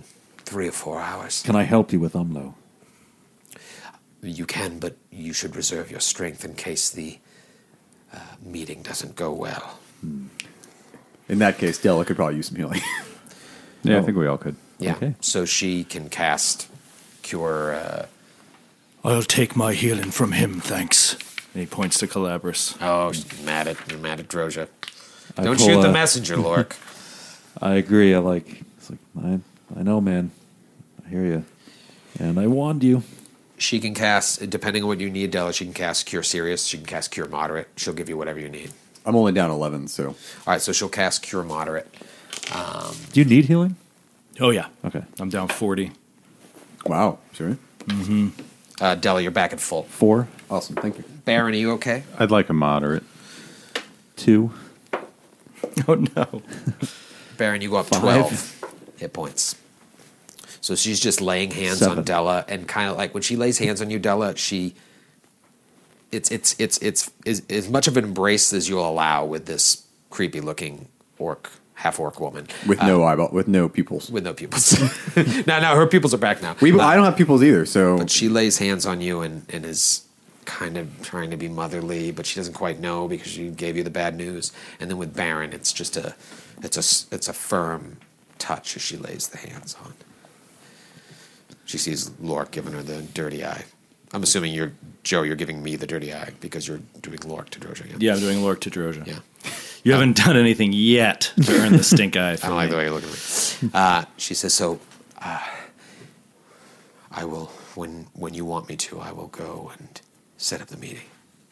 three or four hours. Can I help you with Umlo? You can, but you should reserve your strength in case the uh, meeting doesn't go well. In that case, Della could probably use some healing. Yeah, Oh. I think we all could. Yeah. Okay. So she can cast Cure. Uh, I'll take my healing from him, thanks. And he points to Calabras. oh, she's mad at you're mad at Droja. I Don't pull shoot the a- messenger, Lork. I agree. I like. It's like I, I know, man. I hear you, and I warned you. She can cast, depending on what you need, Della. She can cast Cure Serious. She can cast Cure Moderate. She'll give you whatever you need. I'm only down eleven, so All right, so she'll cast Cure Moderate. Do you need healing? Oh, yeah. Okay, I'm down forty. wow, sure, Uh, Della, you're back at full. four, awesome, thank you. Baron, are you okay? I'd like a moderate. two, Oh, no. Baron, you go up Five. twelve hit points. So she's just laying hands on Seven. Della, and kind of like when she lays hands on you, Della, she it's it's it's it's is as much of an embrace as you'll allow with this creepy looking orc, half orc woman With no eyeball, with no pupils. with no pupils. no, no, her pupils are back now. We, Uh, I don't have pupils either, so but she lays hands on you and, and is kind of trying to be motherly, but she doesn't quite know because she gave you the bad news. And then with Baron, it's just a it's a s- it's a firm touch as she lays the hands on. She sees Lork giving her the dirty eye. I'm assuming you're Joe. You're giving me the dirty eye because you're doing Lork to Droja. Yeah, I'm doing Lork to Droja. Yeah. You haven't done anything yet to earn the stink eye. I For don't like me. the way you look at me. Uh, she says, "So, uh, I will when when you want me to. I will go and set up the meeting."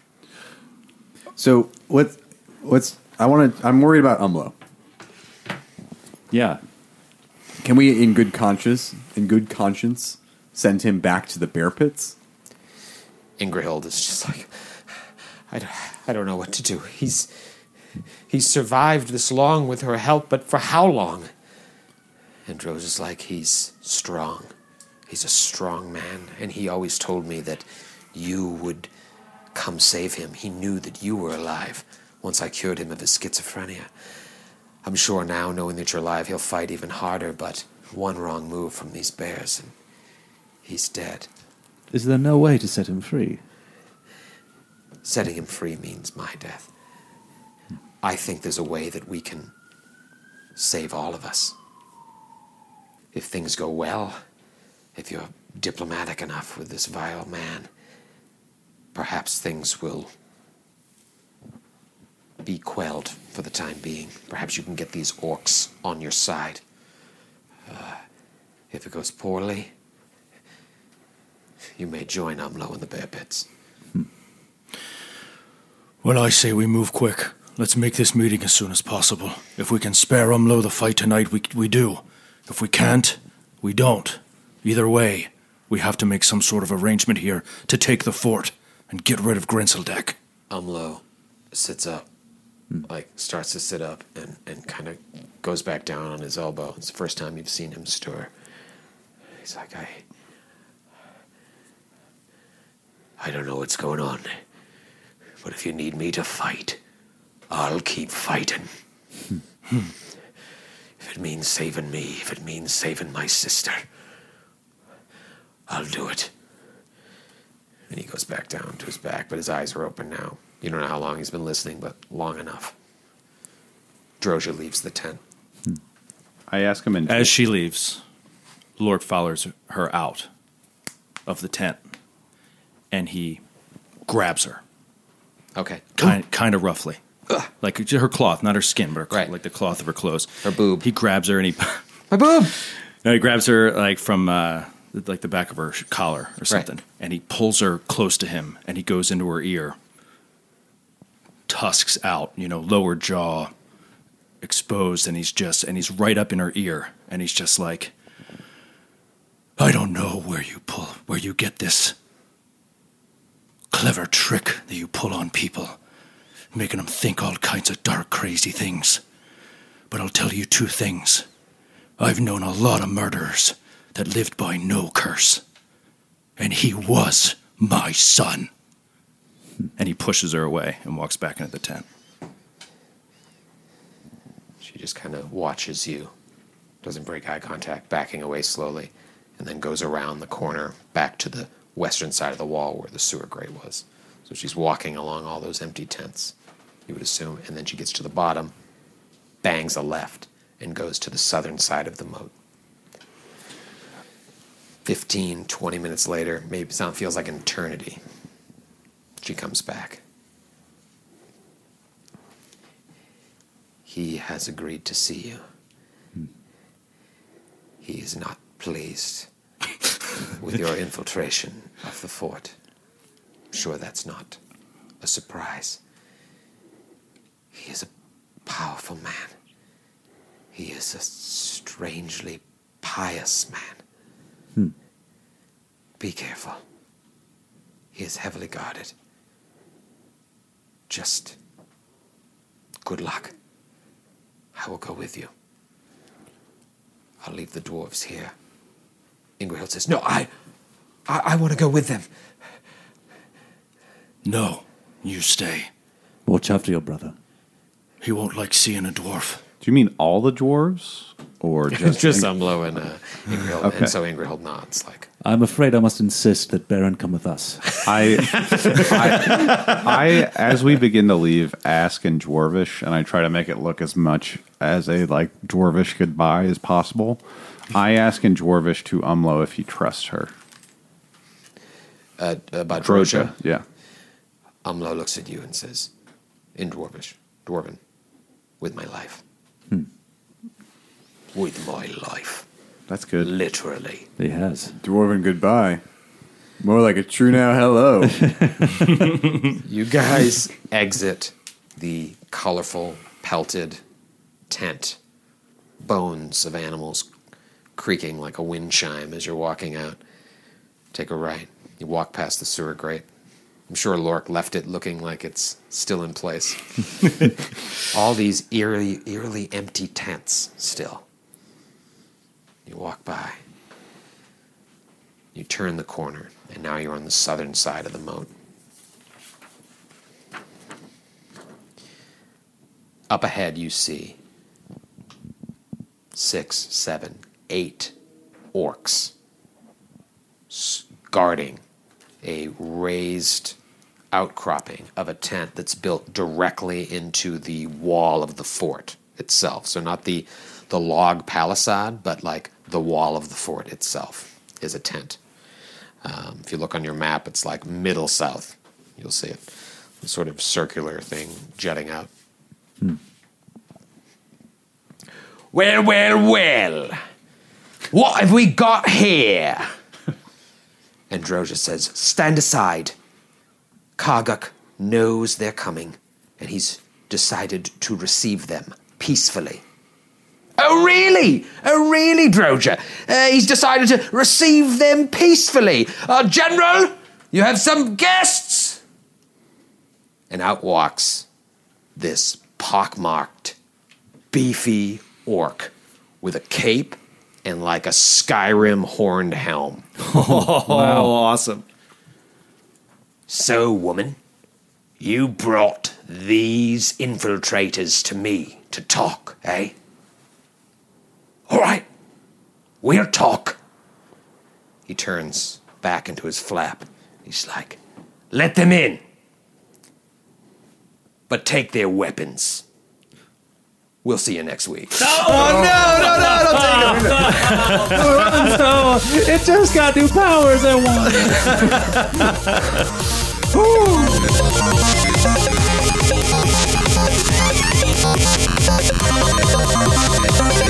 so what? What's I want to? I'm worried about Umlo. yeah. Can we, in good conscience, in good conscience, send him back to the bear pits? Ingrihild is just like, I don't, I don't know what to do. He's he's survived this long with her help, but for how long? And Rose is like, he's strong. He's a strong man, and he always told me that you would come save him. He knew that you were alive once I cured him of his schizophrenia. I'm sure now, knowing that you're alive, he'll fight even harder, but one wrong move from these bears, and he's dead. Is there no way to set him free? Setting him free means my death. I think there's a way that we can save all of us. If things go well, if you're diplomatic enough with this vile man, perhaps things will be quelled for the time being. Perhaps you can get these orcs on your side. Uh, if it goes poorly, you may join Umlo in the bear pits. Well, I say we move quick. Let's make this meeting as soon as possible. If we can spare Umlo the fight tonight, we, we do. If we can't, we don't. Either way, we have to make some sort of arrangement here to take the fort and get rid of Grinseldek. Umlo sits up, like starts to sit up and, and kind of goes back down on his elbow. It's the first time you've seen him stir. He's like, I, I don't know what's going on, but if you need me to fight, I'll keep fighting. If it means saving me, if it means saving my sister, I'll do it. And he goes back down to his back, but his eyes are open now. You don't know how long he's been listening, but long enough. Droja leaves the tent. I ask him in As she leaves, Lork follows her out of the tent, and he grabs her, Okay. kind, kind of roughly. Like her cloth, not her skin, but her, Right. like the cloth of her clothes. Her boob. He grabs her and he, My boob! no, he grabs her like from uh, like the back of her sh- collar or something, and he pulls her close to him, and he goes into her ear, tusks out, you know, lower jaw exposed, and he's just and he's right up in her ear, and he's just like, I don't know where you pull, where you get this clever trick that you pull on people, making them think all kinds of dark, crazy things. But I'll tell you two things. I've known a lot of murderers that lived by no curse. And he was my son. And he pushes her away and walks back into the tent. She just kind of watches you doesn't break eye contact, backing away slowly, and then goes around the corner back to the western side of the wall where the sewer grate was. So she's walking along all those empty tents, you would assume, and then she gets to the bottom, bangs a left, and goes to the southern side of the moat. Fifteen, twenty minutes later, maybe it feels like an eternity, she comes back. He has agreed to see you. Hmm. He is not pleased with your infiltration of the fort. I'm sure that's not a surprise. He is a powerful man. He is a strangely pious man. Hmm. Be careful. He is heavily guarded. Just good luck. I will go with you. I'll leave the dwarves here. Ingrid says, no, I, I, I want to go with them. No, you stay. Watch after your brother. He won't like seeing a dwarf. Do you mean all the dwarves? Or just... just Umlo and uh, Ingrid. Okay. And so Ingrid nods like, I'm afraid I must insist that Baron come with us. I, I, I, as we begin to leave, ask in Dwarvish, and I try to make it look as much as a like Dwarvish goodbye as possible. I ask in Dwarvish to Umlo if he trusts her. uh, about Droja, Droja. yeah. Umlo looks at you and says, in Dwarvish, Dwarven, with my life. Hmm. With my life. That's good. Literally. He has. Dwarven goodbye. More like a true now hello. You guys exit the colorful, pelted tent. Bones of animals creaking like a wind chime as you're walking out. Take a right. You walk past the sewer grate. I'm sure Lork left it looking like it's still in place. All these eerily, eerily empty tents still. You walk by. You turn the corner, and now you're on the southern side of the moat. Up ahead, you see six, seven, eight orcs guarding a raised outcropping of a tent that's built directly into the wall of the fort itself. So not the the log palisade, but like the wall of the fort itself is a tent. Um, if you look on your map, it's like middle south. You'll see it. A sort of circular thing jutting out. Hmm. Well, well, well. What have we got here? And Droja says, stand aside. Karguk knows they're coming, and he's decided to receive them peacefully. Oh, really? Oh, really, Droja? Uh, he's decided to receive them peacefully. Uh, General, you have some guests. And out walks this pockmarked, beefy orc with a cape and like a Skyrim horned helm. Oh, wow. Awesome. So, woman, you brought these infiltrators to me to talk, eh? All right, we'll talk. He turns back into his flap. He's like, let them in. But take their weapons. We'll see you next week. Oh, no, no, no, don't take it. No, it just got new powers at once.